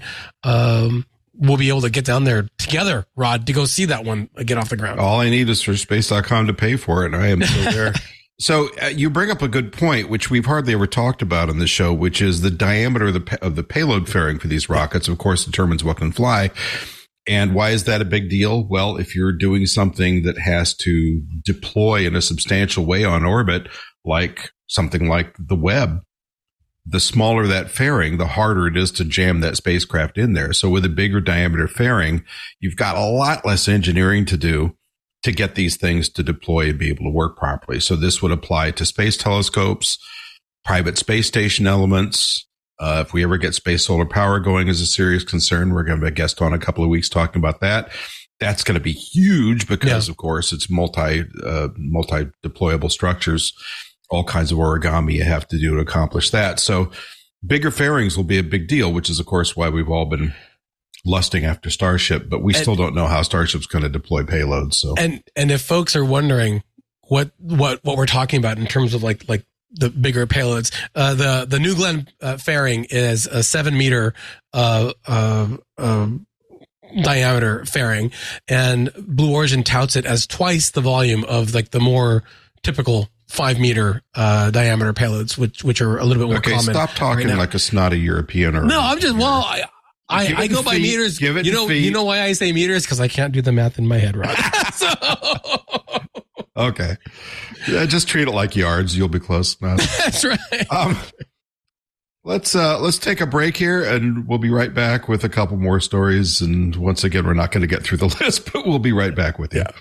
um, we'll be able to get down there together, Rod, to go see that one get off the ground. All I need is for space dot com to pay for it, and I am still there. So uh, you bring up a good point, which we've hardly ever talked about on the show, which is the diameter of the, pa- of the payload fairing for these rockets, of course, determines what can fly. And why is that a big deal? Well, if you're doing something that has to deploy in a substantial way on orbit, like something like the Webb, the smaller that fairing, the harder it is to jam that spacecraft in there. So with a bigger diameter fairing, you've got a lot less engineering to do to get these things to deploy and be able to work properly. So this would apply to space telescopes, private space station elements. Uh, if we ever get space solar power going as a serious concern, we're going to have a guest on a couple of weeks talking about that. That's going to be huge because, yeah. of course, it's multi, uh, multi deployable structures. All kinds of origami you have to do to accomplish that. So bigger fairings will be a big deal, which is, of course, why we've all been lusting after Starship, but we and, still don't know how Starship's going to deploy payloads. So, and, and if folks are wondering what, what, what we're talking about in terms of like, like the bigger payloads, uh, the, the New Glenn uh, fairing is a seven meter, uh, uh, uh, diameter fairing, and Blue Origin touts it as twice the volume of like the more typical five meter uh, diameter payloads, which which are a little bit more okay, common. Stop talking right like a snotty European. Or no, I'm just well, I I, I go by feet, meters. Give it you know, feet. you know why I say meters? Because I can't do the math in my head, right? so, okay, yeah, just treat it like yards. You'll be close enough. That's right. Um, let's uh, let's take a break here, and we'll be right back with a couple more stories. And once again, we're not going to get through the list, but we'll be right back with you. Yeah.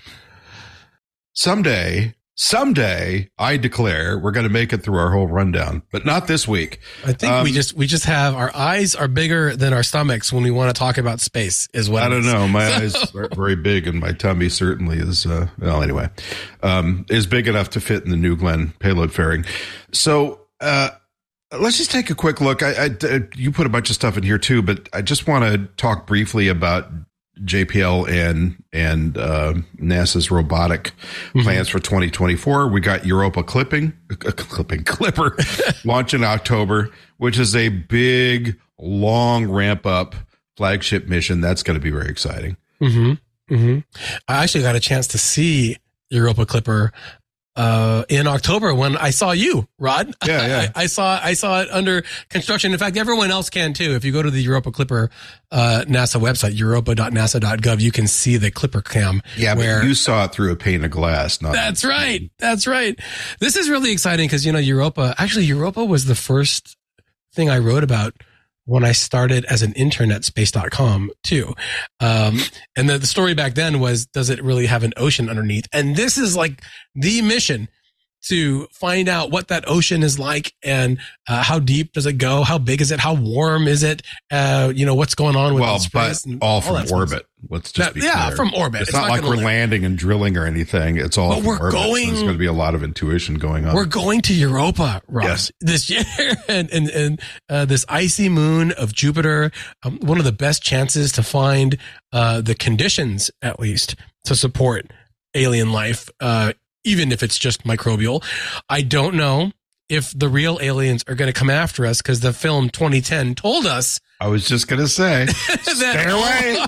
Someday. Someday, I declare we're going to make it through our whole rundown, but not this week. I think um, we just we just have our eyes are bigger than our stomachs when we want to talk about space. Is what I don't is. know. My eyes are very big, and my tummy certainly is. Uh, well, anyway, um, is big enough to fit in the New Glenn payload fairing. So uh, let's just take a quick look. I, I, you put a bunch of stuff in here too, but I just want to talk briefly about J P L and and uh, NASA's robotic mm-hmm. plans for twenty twenty-four. We got Europa Clipping, uh, Clipping Clipper launch in October, which is a big, long ramp up flagship mission. That's going to be very exciting. Mm-hmm. Mm-hmm. I actually got a chance to see Europa Clipper uh, in October when I saw you, Rod. Yeah, yeah. I, I saw, I saw it under construction. In fact, everyone else can too. If you go to the Europa Clipper, uh, NASA website, europa dot nasa dot gov, you can see the Clipper cam. Yeah, where, but you saw it through a pane of glass. Not that's right. That's right. This is really exciting because, you know, Europa, actually Europa was the first thing I wrote about when I started as an intern at space dot com too. Um, and the, the story back then was, does it really have an ocean underneath? And this is like the mission to find out what that ocean is like and uh, how deep does it go? How big is it? How warm is it? Uh, you know, what's going on with well, the but all, all from orbit. Let's just that, be yeah, clear. from orbit. It's, it's not, not like we're land. landing and drilling or anything. It's all but from we're orbit. Going, so there's going to be a lot of intuition going on. We're going to Europa, Rob, yes. this year, and and, and uh, this icy moon of Jupiter. Um, one of the best chances to find uh, the conditions, at least, to support alien life, uh, even if it's just microbial. I don't know if the real aliens are going to come after us because the film twenty ten told us. I was just going to say, stay away.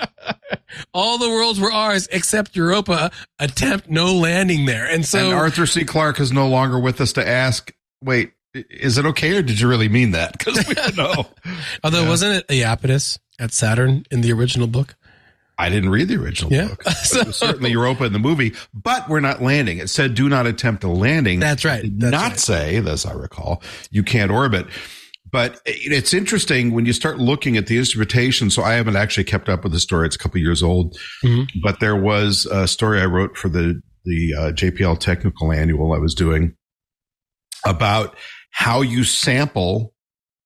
All the worlds were ours except Europa. Attempt no landing there. And so and Arthur C. Clarke is no longer with us to ask, wait, is it okay or did you really mean that? Because we don't know. Although, yeah. Wasn't it Iapetus at Saturn in the original book? I didn't read the original yeah. book. So, it was certainly Europa in the movie, but we're not landing. It said, do not attempt a landing. That's right. It did That's not right. say, as I recall, you can't orbit. But it's interesting when you start looking at the instrumentation. So I haven't actually kept up with the story. It's a couple years old, mm-hmm. but there was a story I wrote for the, the uh, J P L technical annual I was doing about how you sample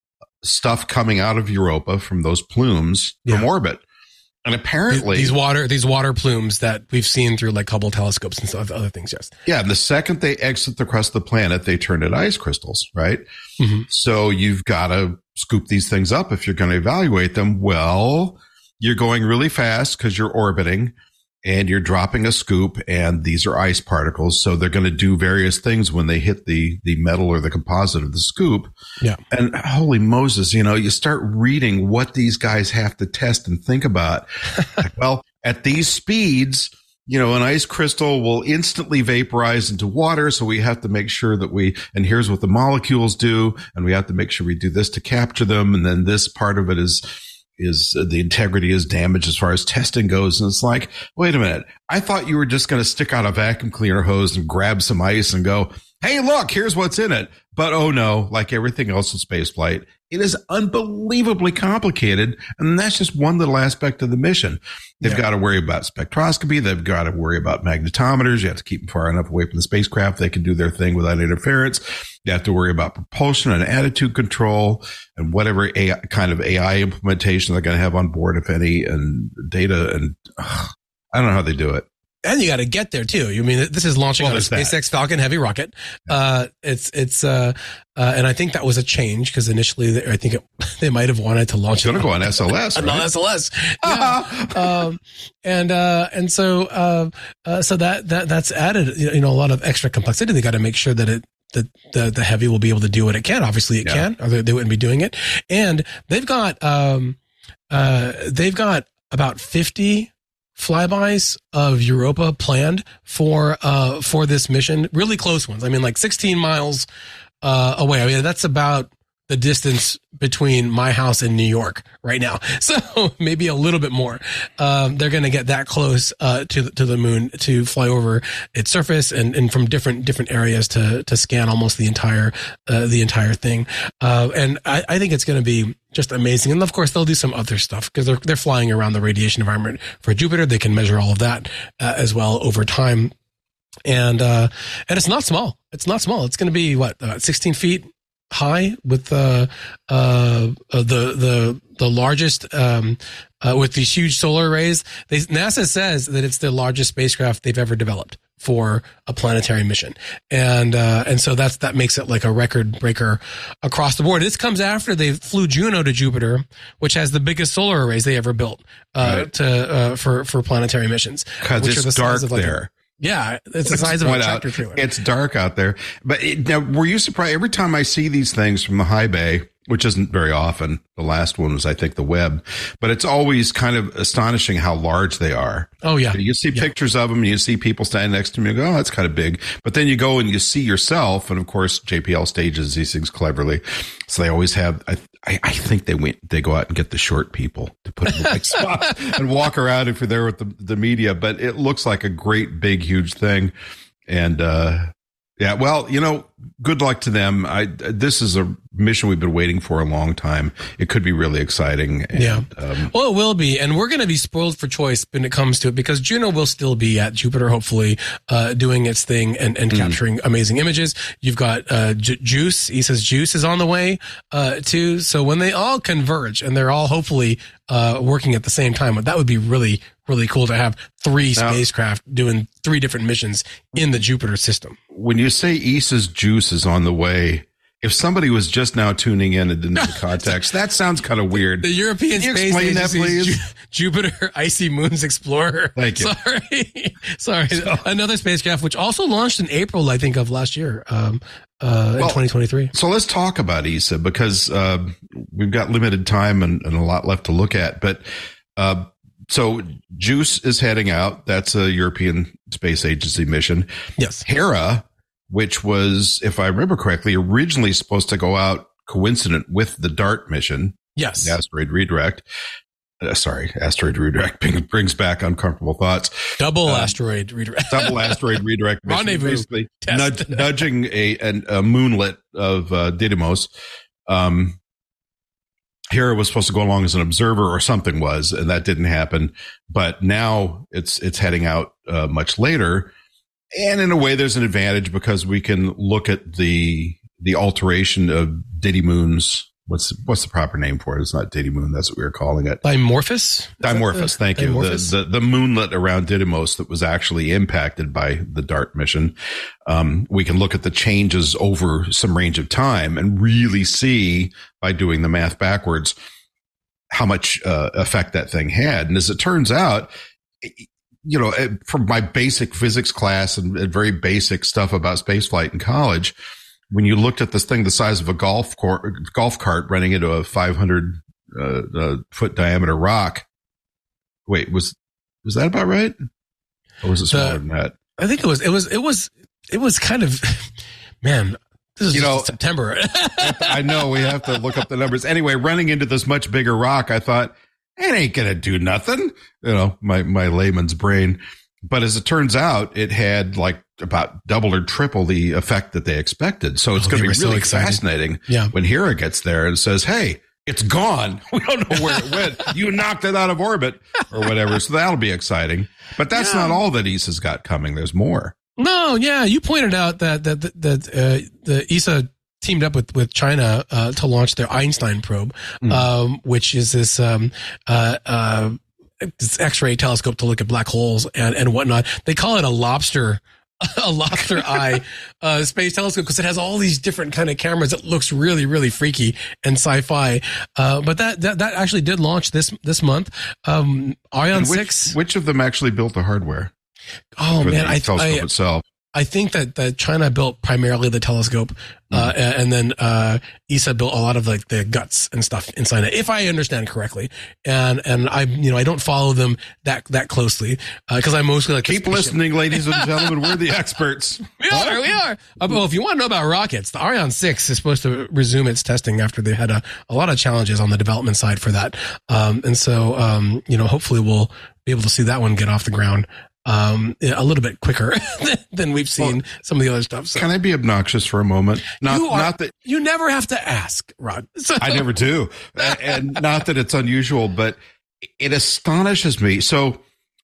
stuff coming out of Europa from those plumes yeah. from orbit. And apparently these water, these water plumes that we've seen through like Hubble telescopes and stuff, other things. Yes. Yeah. And the second they exit the crust of the planet, they turn into ice crystals, right? Mm-hmm. So you've got to scoop these things up if you're going to evaluate them. Well, you're going really fast because you're orbiting and you're dropping a scoop and these are ice particles. So they're going to do various things when they hit the, the metal or the composite of the scoop. Yeah. And holy Moses, you know, you start reading what these guys have to test and think about. Well, at these speeds, you know, an ice crystal will instantly vaporize into water. So we have to make sure that we, and here's what the molecules do. And we have to make sure we do this to capture them. And then this part of it is, is uh, the integrity is damaged as far as testing goes. And it's like, wait a minute. I thought you were just going to stick out a vacuum cleaner hose and grab some ice and go, hey, look, here's what's in it. But oh no, like everything else in spaceflight, it is unbelievably complicated. And that's just one little aspect of the mission. They've yeah. got to worry about spectroscopy. They've got to worry about magnetometers. You have to keep them far enough away from the spacecraft. They can do their thing without interference. You have to worry about propulsion and attitude control and whatever A I, kind of A I implementation they're going to have on board, if any, and data. And ugh, I don't know how they do it. And you got to get there too. You mean this is launching well, on a SpaceX that. Falcon Heavy rocket. Yeah. Uh, it's it's uh, uh, and I think that was a change because initially they, I think it, they might have wanted to launch. It's going to go on S L S, right? On S L S. Yeah. um, and uh, and so uh, uh, so that that that's added you know a lot of extra complexity. They got to make sure that it. The, the, the Heavy will be able to do what it can. Obviously it yeah. can, or they, they wouldn't be doing it. And they've got, um, uh, they've got about fifty flybys of Europa planned for, uh, for this mission. Really close ones. I mean, like sixteen miles, uh, away. I mean, that's about the distance between my house and New York right now. So maybe a little bit more. Um, they're going to get that close, uh, to the, to the moon to fly over its surface and, and from different, different areas to, to scan almost the entire, uh, the entire thing. Uh, and I, I think it's going to be just amazing. And of course they'll do some other stuff because they're, they're flying around the radiation environment for Jupiter. They can measure all of that, uh, as well over time. And, uh, and it's not small. It's not small. It's going to be what, uh, sixteen feet high with uh, uh, uh, the the the largest um, uh, with these huge solar arrays. They, NASA says that it's the largest spacecraft they've ever developed for a planetary mission, and uh, and so that's that makes it like a record breaker across the board. This comes after they flew Juno to Jupiter, which has the biggest solar arrays they ever built uh, right. to uh, for for planetary missions. Because it's the dark of like there. A, Yeah, it's the size of a tractor trailer. It's dark out there. But it, now, were you surprised? Every time I see these things from the high bay, which isn't very often, the last one was, I think, the Webb, but it's always kind of astonishing how large they are. Oh, yeah. You see yeah. pictures of them, and you see people standing next to them, and you go, oh, that's kind of big. But then you go and you see yourself, and of course, J P L stages these things cleverly. So they always have, I, I, I think they went, they go out and get the short people to put in the right spot and walk around if you're there with the, the media. But it looks like a great, big, huge thing. And, uh, yeah, well, you know, good luck to them. I, this is a mission we've been waiting for a long time. It could be really exciting. And, yeah. Um, well, it will be. And we're going to be spoiled for choice when it comes to it because Juno will still be at Jupiter, hopefully, uh, doing its thing and, and mm. capturing amazing images. You've got, uh, J- Juice. He says Juice is on the way, uh, too. So when they all converge and they're all hopefully, uh, working at the same time, that would be really, really cool to have three now, spacecraft doing three different missions in the Jupiter system. When you say E S A's Juice is on the way, if somebody was just now tuning in and didn't know the context, that sounds kind of weird. The European Can you Space explain that, Agency's please? Ju- Jupiter Icy Moons Explorer. Thank you. Sorry. Sorry. So, another spacecraft, which also launched in April, I think, of last year, um, uh, well, in twenty twenty-three. So let's talk about E S A because uh, we've got limited time and, and a lot left to look at. But uh, so JUICE is heading out. That's a European Space Agency mission. Yes. Hera, which was, if I remember correctly, originally supposed to go out coincident with the DART mission. Yes. The asteroid redirect. Uh, sorry, asteroid redirect brings back uncomfortable thoughts. Double uh, asteroid redirect. Double asteroid redirect mission. Rendezvous. Basically nudge, nudging a, an, a moonlet of uh, Didymos. Um, Hera was supposed to go along as an observer or something was, and that didn't happen. But now it's it's heading out uh, much later. And in a way, there's an advantage because we can look at the the alteration of Didymoons. What's what's the proper name for it? It's not Didymoon. That's what we were calling it. Dimorphos? Dimorphos. Thank you. The, the the moonlet around Didymos that was actually impacted by the DART mission. Um, we can look at the changes over some range of time and really see by doing the math backwards how much uh, effect that thing had. And as it turns out, you know, from my basic physics class and, and very basic stuff about spaceflight in college, when you looked at this thing the size of a golf court, golf cart running into a five hundred uh, uh, foot diameter rock, wait, was was that about right, or was it smaller the, than that? I think it was. It was. It was. It was kind of. Man, this is you know September. I know we have to look up the numbers anyway. Running into this much bigger rock, I thought, it ain't gonna do nothing. You know, my, my layman's brain. But as it turns out, it had like about double or triple the effect that they expected. So it's oh, going to be really so fascinating yeah. when Hera gets there and says, hey, it's gone. We don't know where it went. You knocked it out of orbit or whatever. So that'll be exciting. But that's yeah. not all that E S A's got coming. There's more. No, yeah. You pointed out that, that, that, that uh, the E S A teamed up with, with China, uh, to launch their Einstein probe, mm. um, which is this, um, uh, uh, this X-ray telescope to look at black holes and, and whatnot. They call it a lobster, a lobster eye, uh, space telescope because it has all these different kind of cameras. It looks really, really freaky and sci-fi. Uh, but that, that, that actually did launch this, this month. Um, Ariane which, six. Which of them actually built the hardware? Oh man, the I, telescope I, itself. I think that, that China built primarily the telescope, uh, mm. and then, uh, E S A built a lot of like the guts and stuff inside it, if I understand correctly. And, and I, you know, I don't follow them that, that closely, uh, cause I mostly like, keep listening, ladies and gentlemen. We're the experts. We are, we are. Uh, well, if you want to know about rockets, the Ariane six is supposed to resume its testing after they had a, a lot of challenges on the development side for that. Um, and so, um, you know, hopefully we'll be able to see that one get off the ground. Um, a little bit quicker than we've seen well, some of the other stuff. So. Can I be obnoxious for a moment? Not, you are, not that you never have to ask, Rod. So. I never do. And not that it's unusual, but it astonishes me. So,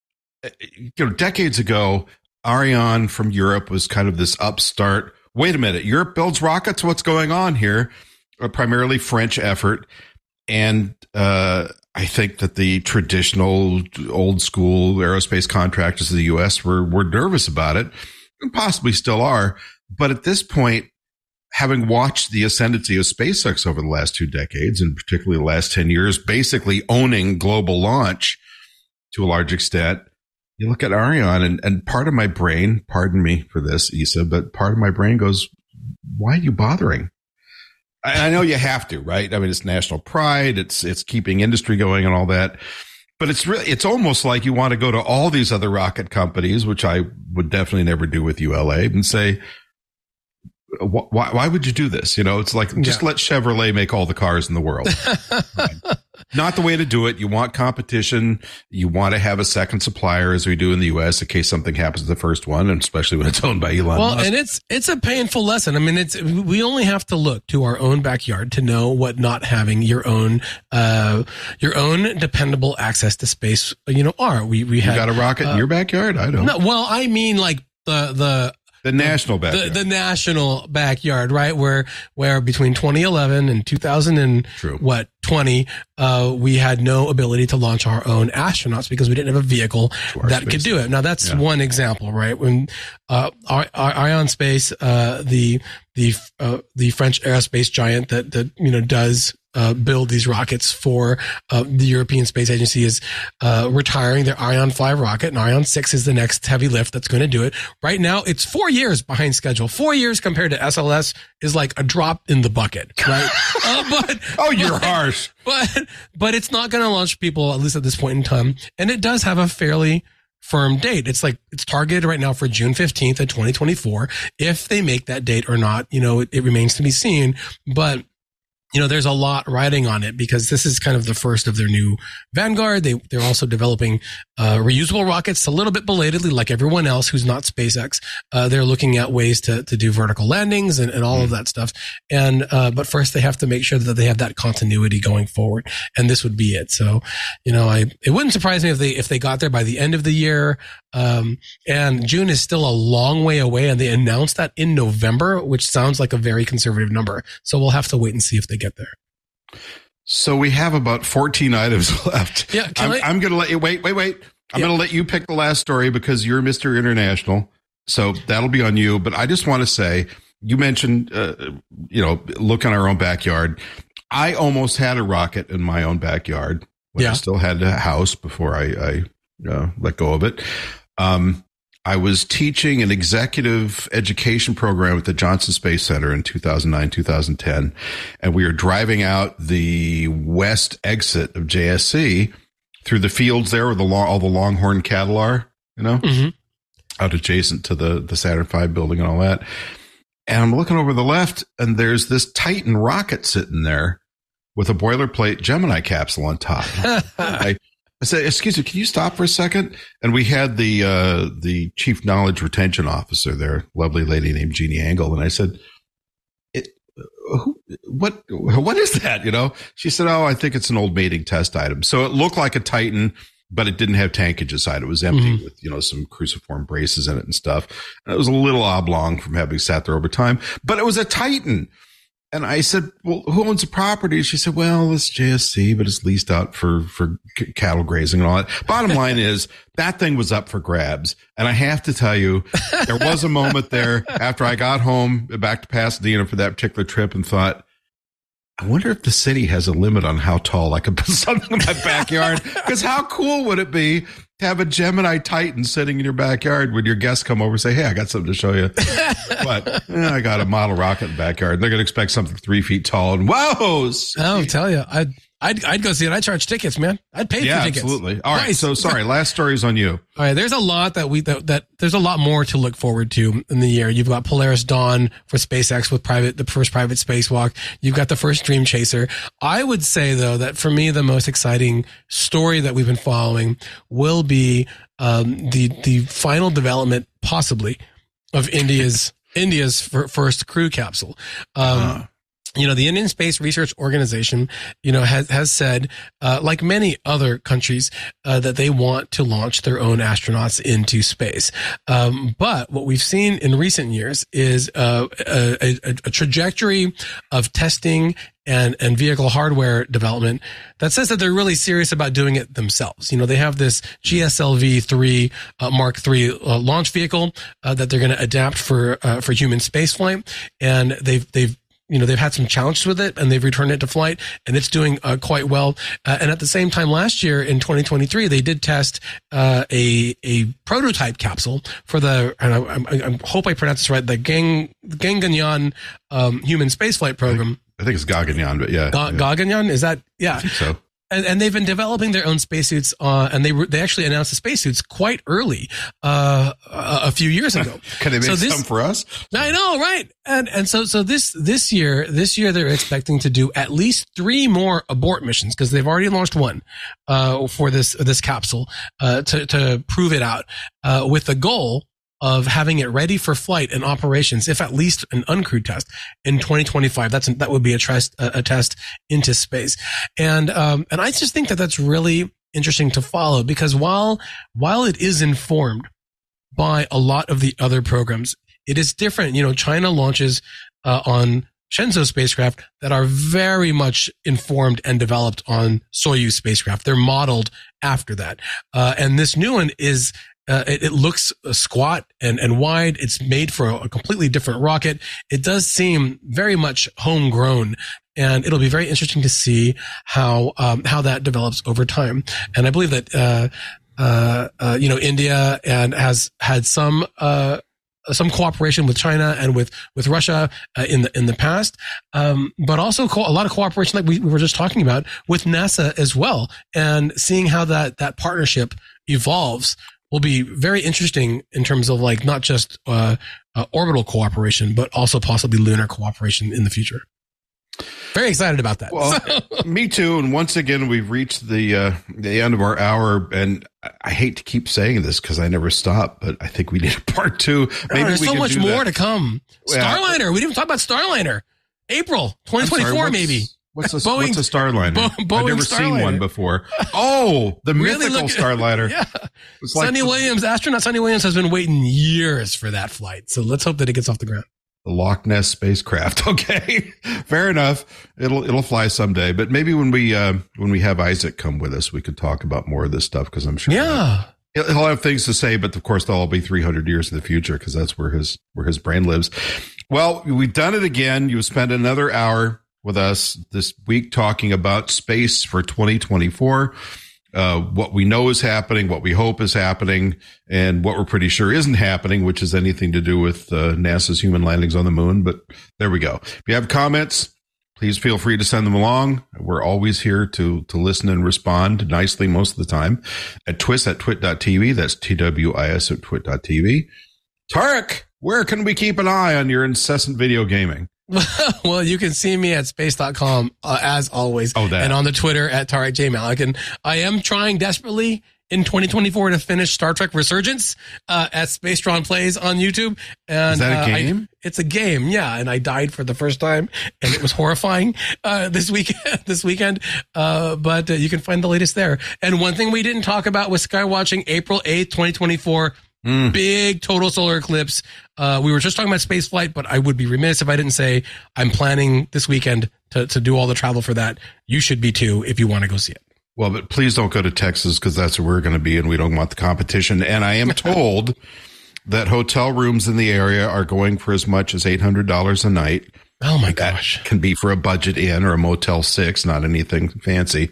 you know, decades ago, Ariane from Europe was kind of this upstart. Wait a minute. Europe builds rockets. What's going on here? A primarily French effort. And, uh, I think that the traditional old school aerospace contractors of the U S were, were nervous about it and possibly still are. But at this point, having watched the ascendancy of SpaceX over the last two decades and particularly the last ten years, basically owning global launch to a large extent, you look at Ariane and, and part of my brain, pardon me for this, E S A, but part of my brain goes, why are you bothering? I know you have to, right? I mean, it's national pride. It's, it's keeping industry going and all that. But it's really, it's almost like you want to go to all these other rocket companies, which I would definitely never do with U L A, and say, why, why would you do this? You know, it's like, just yeah. let Chevrolet make all the cars in the world. Right. Not the way to do it. You want competition. You want to have a second supplier, as we do in the U S, in case something happens to the first one, and especially when it's owned by Elon well, Musk. And it's it's a painful lesson. I mean, it's we only have to look to our own backyard to know what not having your own uh your own dependable access to space, you know, are. We we have you got a rocket uh, in your backyard? I don't. No, well, I mean, like the the. The national backyard. The, the national backyard, right? Where, where between twenty eleven and two thousand and True. what, twenty, uh, we had no ability to launch our own astronauts because we didn't have a vehicle that could do it. Now that's yeah. one example, right? When, uh, our, our Ariane Space, uh, the, the, uh, the French aerospace giant that, that, you know, does, uh, build these rockets for, uh, the European Space Agency is, uh, retiring their Ariane five rocket, and Ariane six is the next heavy lift that's going to do it. Right now, it's four years behind schedule. Four years compared to S L S is like a drop in the bucket, right? uh, but, oh, you're but, harsh. But, but it's not going to launch people, at least at this point in time. And it does have a fairly firm date. It's like, it's targeted right now for June fifteenth of twenty twenty-four. If they make that date or not, you know, it, it remains to be seen. But, you know, there's a lot riding on it because this is kind of the first of their new Vanguard. They, they're also developing, uh, reusable rockets a little bit belatedly, like everyone else who's not SpaceX. Uh, they're looking at ways to, to do vertical landings and, and all mm. of that stuff. And, uh, but first they have to make sure that they have that continuity going forward. And this would be it. So, you know, I, it wouldn't surprise me if they, if they got there by the end of the year. Um, and June is still a long way away, and they announced that in November, which sounds like a very conservative number. So we'll have to wait and see if they get there. So we have about fourteen items left. Yeah, I'm, I- I'm going to let you wait, wait, wait. I'm yeah. going to let you pick the last story because you're Mister International. So that'll be on you. But I just want to say, you mentioned, uh, you know, look in our own backyard. I almost had a rocket in my own backyard when yeah. I still had a house before I, I uh, let go of it. Um, I was teaching an executive education program at the Johnson Space Center in two thousand nine, two thousand ten. And we were driving out the west exit of J S C through the fields there where the long, all the Longhorn cattle are, you know, mm-hmm. out adjacent to the, the Saturn five building and all that. And I'm looking over the left, and there's this Titan rocket sitting there with a boilerplate Gemini capsule on top. I, I said, excuse me, can you stop for a second? And we had the, uh, the chief knowledge retention officer there, lovely lady named Jeannie Angle. And I said, it, who, what, what is that? You know, she said, oh, I think it's an old mating test item. So it looked like a Titan, but it didn't have tankage inside. It was empty mm-hmm. with, you know, some cruciform braces in it and stuff. And it was a little oblong from having sat there over time, but it was a Titan. And I said, well, who owns the property? She said, well, it's J S C, but it's leased out for, for c- cattle grazing and all that. Bottom line is that thing was up for grabs. And I have to tell you, there was a moment there after I got home back to Pasadena for that particular trip and thought, I wonder if the city has a limit on how tall I could put something in my backyard. Because how cool would it be to have a Gemini Titan sitting in your backyard when your guests come over and say, hey, I got something to show you. But eh, I got a model rocket in the backyard. They're going to expect something three feet tall. And whoa! I'll tell you, I'd, I'd, I'd go see it. I'd charge tickets, man. I'd pay yeah, for tickets. Absolutely. All right. Nice. So sorry, last story's on you. All right. There's a lot that we, that, that there's a lot more to look forward to in the year. You've got Polaris Dawn for SpaceX with private, the first private spacewalk. You've got the first Dream Chaser. I would say though that for me, the most exciting story that we've been following will be, um, the, the final development possibly of India's, India's first crew capsule. Um, uh. You know, the Indian Space Research Organization, you know, has, has said, uh, like many other countries, uh, that they want to launch their own astronauts into space. Um, but what we've seen in recent years is, uh, a, a, a trajectory of testing and, and vehicle hardware development that says that they're really serious about doing it themselves. You know, they have this G S L V three, uh, Mark three, uh, launch vehicle, uh, that they're going to adapt for, uh, for human spaceflight. And they've, they've, You know, they've had some challenges with it and they've returned it to flight and it's doing uh, quite well. Uh, and at the same time last year in twenty twenty-three, they did test uh, a a prototype capsule for the, and I, I, I hope I pronounce this right, the Gang, Gaganyaan um, human spaceflight program. I think it's Gaganyaan, but yeah. Ga- yeah. Gaganyaan, is that? Yeah. I think so. And, and they've been developing their own spacesuits, uh, and they they actually announced the spacesuits quite early, uh, a, a few years ago. Can they make so this, some for us? I know, right? And and so so this this year this year they're expecting to do at least three more abort missions because they've already launched one, uh, for this this capsule, uh, to to prove it out, uh, with the goal of having it ready for flight and operations, if at least an uncrewed test in twenty twenty-five. That's, that would be a test, a test into space. And, um, and I just think that that's really interesting to follow because while, while it is informed by a lot of the other programs, it is different. You know, China launches, uh, on Shenzhou spacecraft that are very much informed and developed on Soyuz spacecraft. They're modeled after that. Uh, and this new one is, uh, it, it looks squat and, and wide. It's made for a, a completely different rocket. It does seem very much homegrown. And it'll be very interesting to see how, um, how that develops over time. And I believe that, uh, uh, uh, you know, India and has had some, uh, some cooperation with China and with, with Russia uh, in the, in the past. Um, but also co- a lot of cooperation like we, we were just talking about with NASA as well. And seeing how that, that partnership evolves will be very interesting in terms of like not just, uh, uh orbital cooperation, but also possibly lunar cooperation in the future. Very excited about that. Well, me too. And once again, we've reached the uh, the end of our hour. And I hate to keep saying this because I never stop, but I think we need a part two. Maybe oh, there's we so can much do more that. to come. Yeah. Starliner. We didn't even talk about Starliner. April twenty twenty-four, sorry, what's, maybe. What's a, Boeing, what's a Starliner? Bo- I've Boeing never Starliner. seen one before. Oh, the Really mythical look- Starliner. Yeah. It's like Sonny the, Williams, astronaut Sonny Williams has been waiting years for that flight. So let's hope that it gets off the ground. the Loch Ness spacecraft. Okay, fair enough. It'll it'll fly someday, but maybe when we uh, when we have Isaac come with us, we could talk about more of this stuff because I'm sure. Yeah. He'll he'll have things to say, but of course they'll all be three hundred years in the future because that's where his where his brain lives. Well, we've done it again. You spent another hour with us this week talking about space for twenty twenty-four, uh, what we know is happening, what we hope is happening, and what we're pretty sure isn't happening, which is anything to do with uh, NASA's human landings on the moon. But there we go. If you have comments, please feel free to send them along. We're always here to to listen and respond nicely most of the time at twis at twit dot t v. That's T W I S at twit dot t v. Tarek, where can we keep an eye on your incessant video gaming? Well, you can see me at space dot com uh, as always. Oh, that. And on the Twitter at Tarek J Malik. And I am trying desperately in twenty twenty-four to finish Star Trek Resurgence uh, at Spacetron Plays on YouTube. And Is that a uh, game? I, it's a game, yeah. And I died for the first time, and it was horrifying uh, this weekend. This weekend, uh, but uh, you can find the latest there. And one thing we didn't talk about was Skywatching April eighth, twenty twenty-four. Mm. Big total solar eclipse. Uh, we were just talking about space flight, but I would be remiss if I didn't say I'm planning this weekend to, to do all the travel for that. You should be too if you want to go see it. Well, but please don't go to Texas because that's where we're going to be and we don't want the competition. And I am told that hotel rooms in the area are going for as much as eight hundred dollars a night. Oh my That gosh. can be for a budget inn or a Motel six, not anything fancy.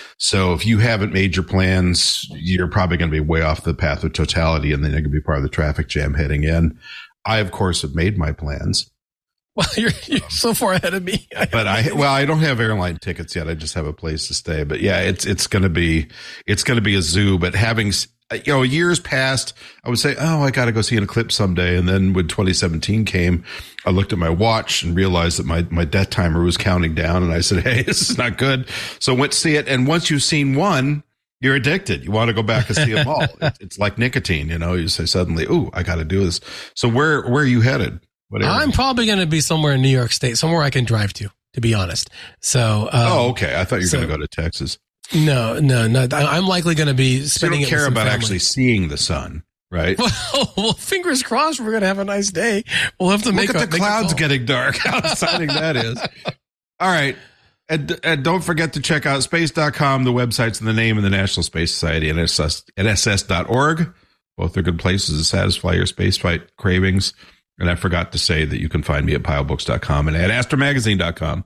So if you haven't made your plans, you're probably going to be way off the path of totality, and then you're going to be part of the traffic jam heading in. I, of course, have made my plans. Well, you're, you're so far ahead of me. But I, well, I don't have airline tickets yet. I just have a place to stay. But yeah, it's, it's going to be, it's going to be a zoo. But having, you know, years past, I would say, oh, I got to go see an eclipse someday. And then when twenty seventeen came, I looked at my watch and realized that my, my death timer was counting down. And I said, hey, this is not good. So I went to see it. And once you've seen one, you're addicted. You want to go back and see them all. it, it's like nicotine, you know, you say suddenly, ooh, I got to do this. So where, where are you headed? Whatever. I'm probably going to be somewhere in New York State, somewhere I can drive to, to be honest. So, um, oh, okay. I thought you were so, going to go to Texas. No, no, no. I'm likely going to be spending so you don't it care with some about family. actually seeing the sun, right? Well, well, fingers crossed we're going to have a nice day. We'll have to Look make at a, the make a clouds call. getting dark. How exciting that is. All right. And, and don't forget to check out space dot com. The website's in the name of the National Space Society, N S S, N S S dot org. Both are good places to satisfy your spaceflight cravings. And I forgot to say that you can find me at pile books dot com and at astro magazine dot com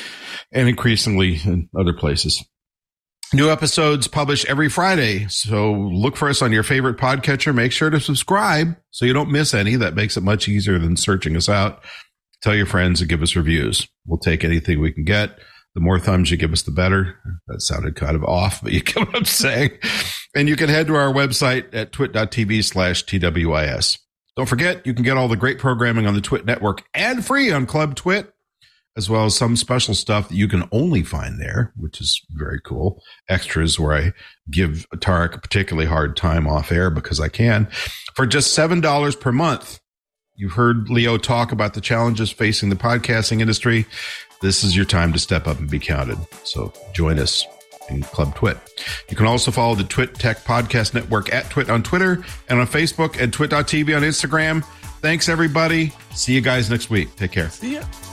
and increasingly in other places. New episodes published every Friday. So look for us on your favorite podcatcher. Make sure to subscribe so you don't miss any. That makes it much easier than searching us out. Tell your friends and give us reviews. We'll take anything we can get. The more thumbs you give us, the better. That sounded kind of off, but you get what I'm saying. And you can head to our website at twit dot t v slash T W I S. Don't forget, you can get all the great programming on the Twit Network and free on Club Twit, as well as some special stuff that you can only find there, which is very cool. Extras where I give Tarek a particularly hard time off air because I can. For just seven dollars per month, you've heard Leo talk about the challenges facing the podcasting industry. This is your time to step up and be counted. So join us in Club Twit. You can also follow the Twit Tech Podcast Network at Twit on Twitter and on Facebook and twit dot t v on Instagram. Thanks, everybody. See you guys next week. Take care. See ya.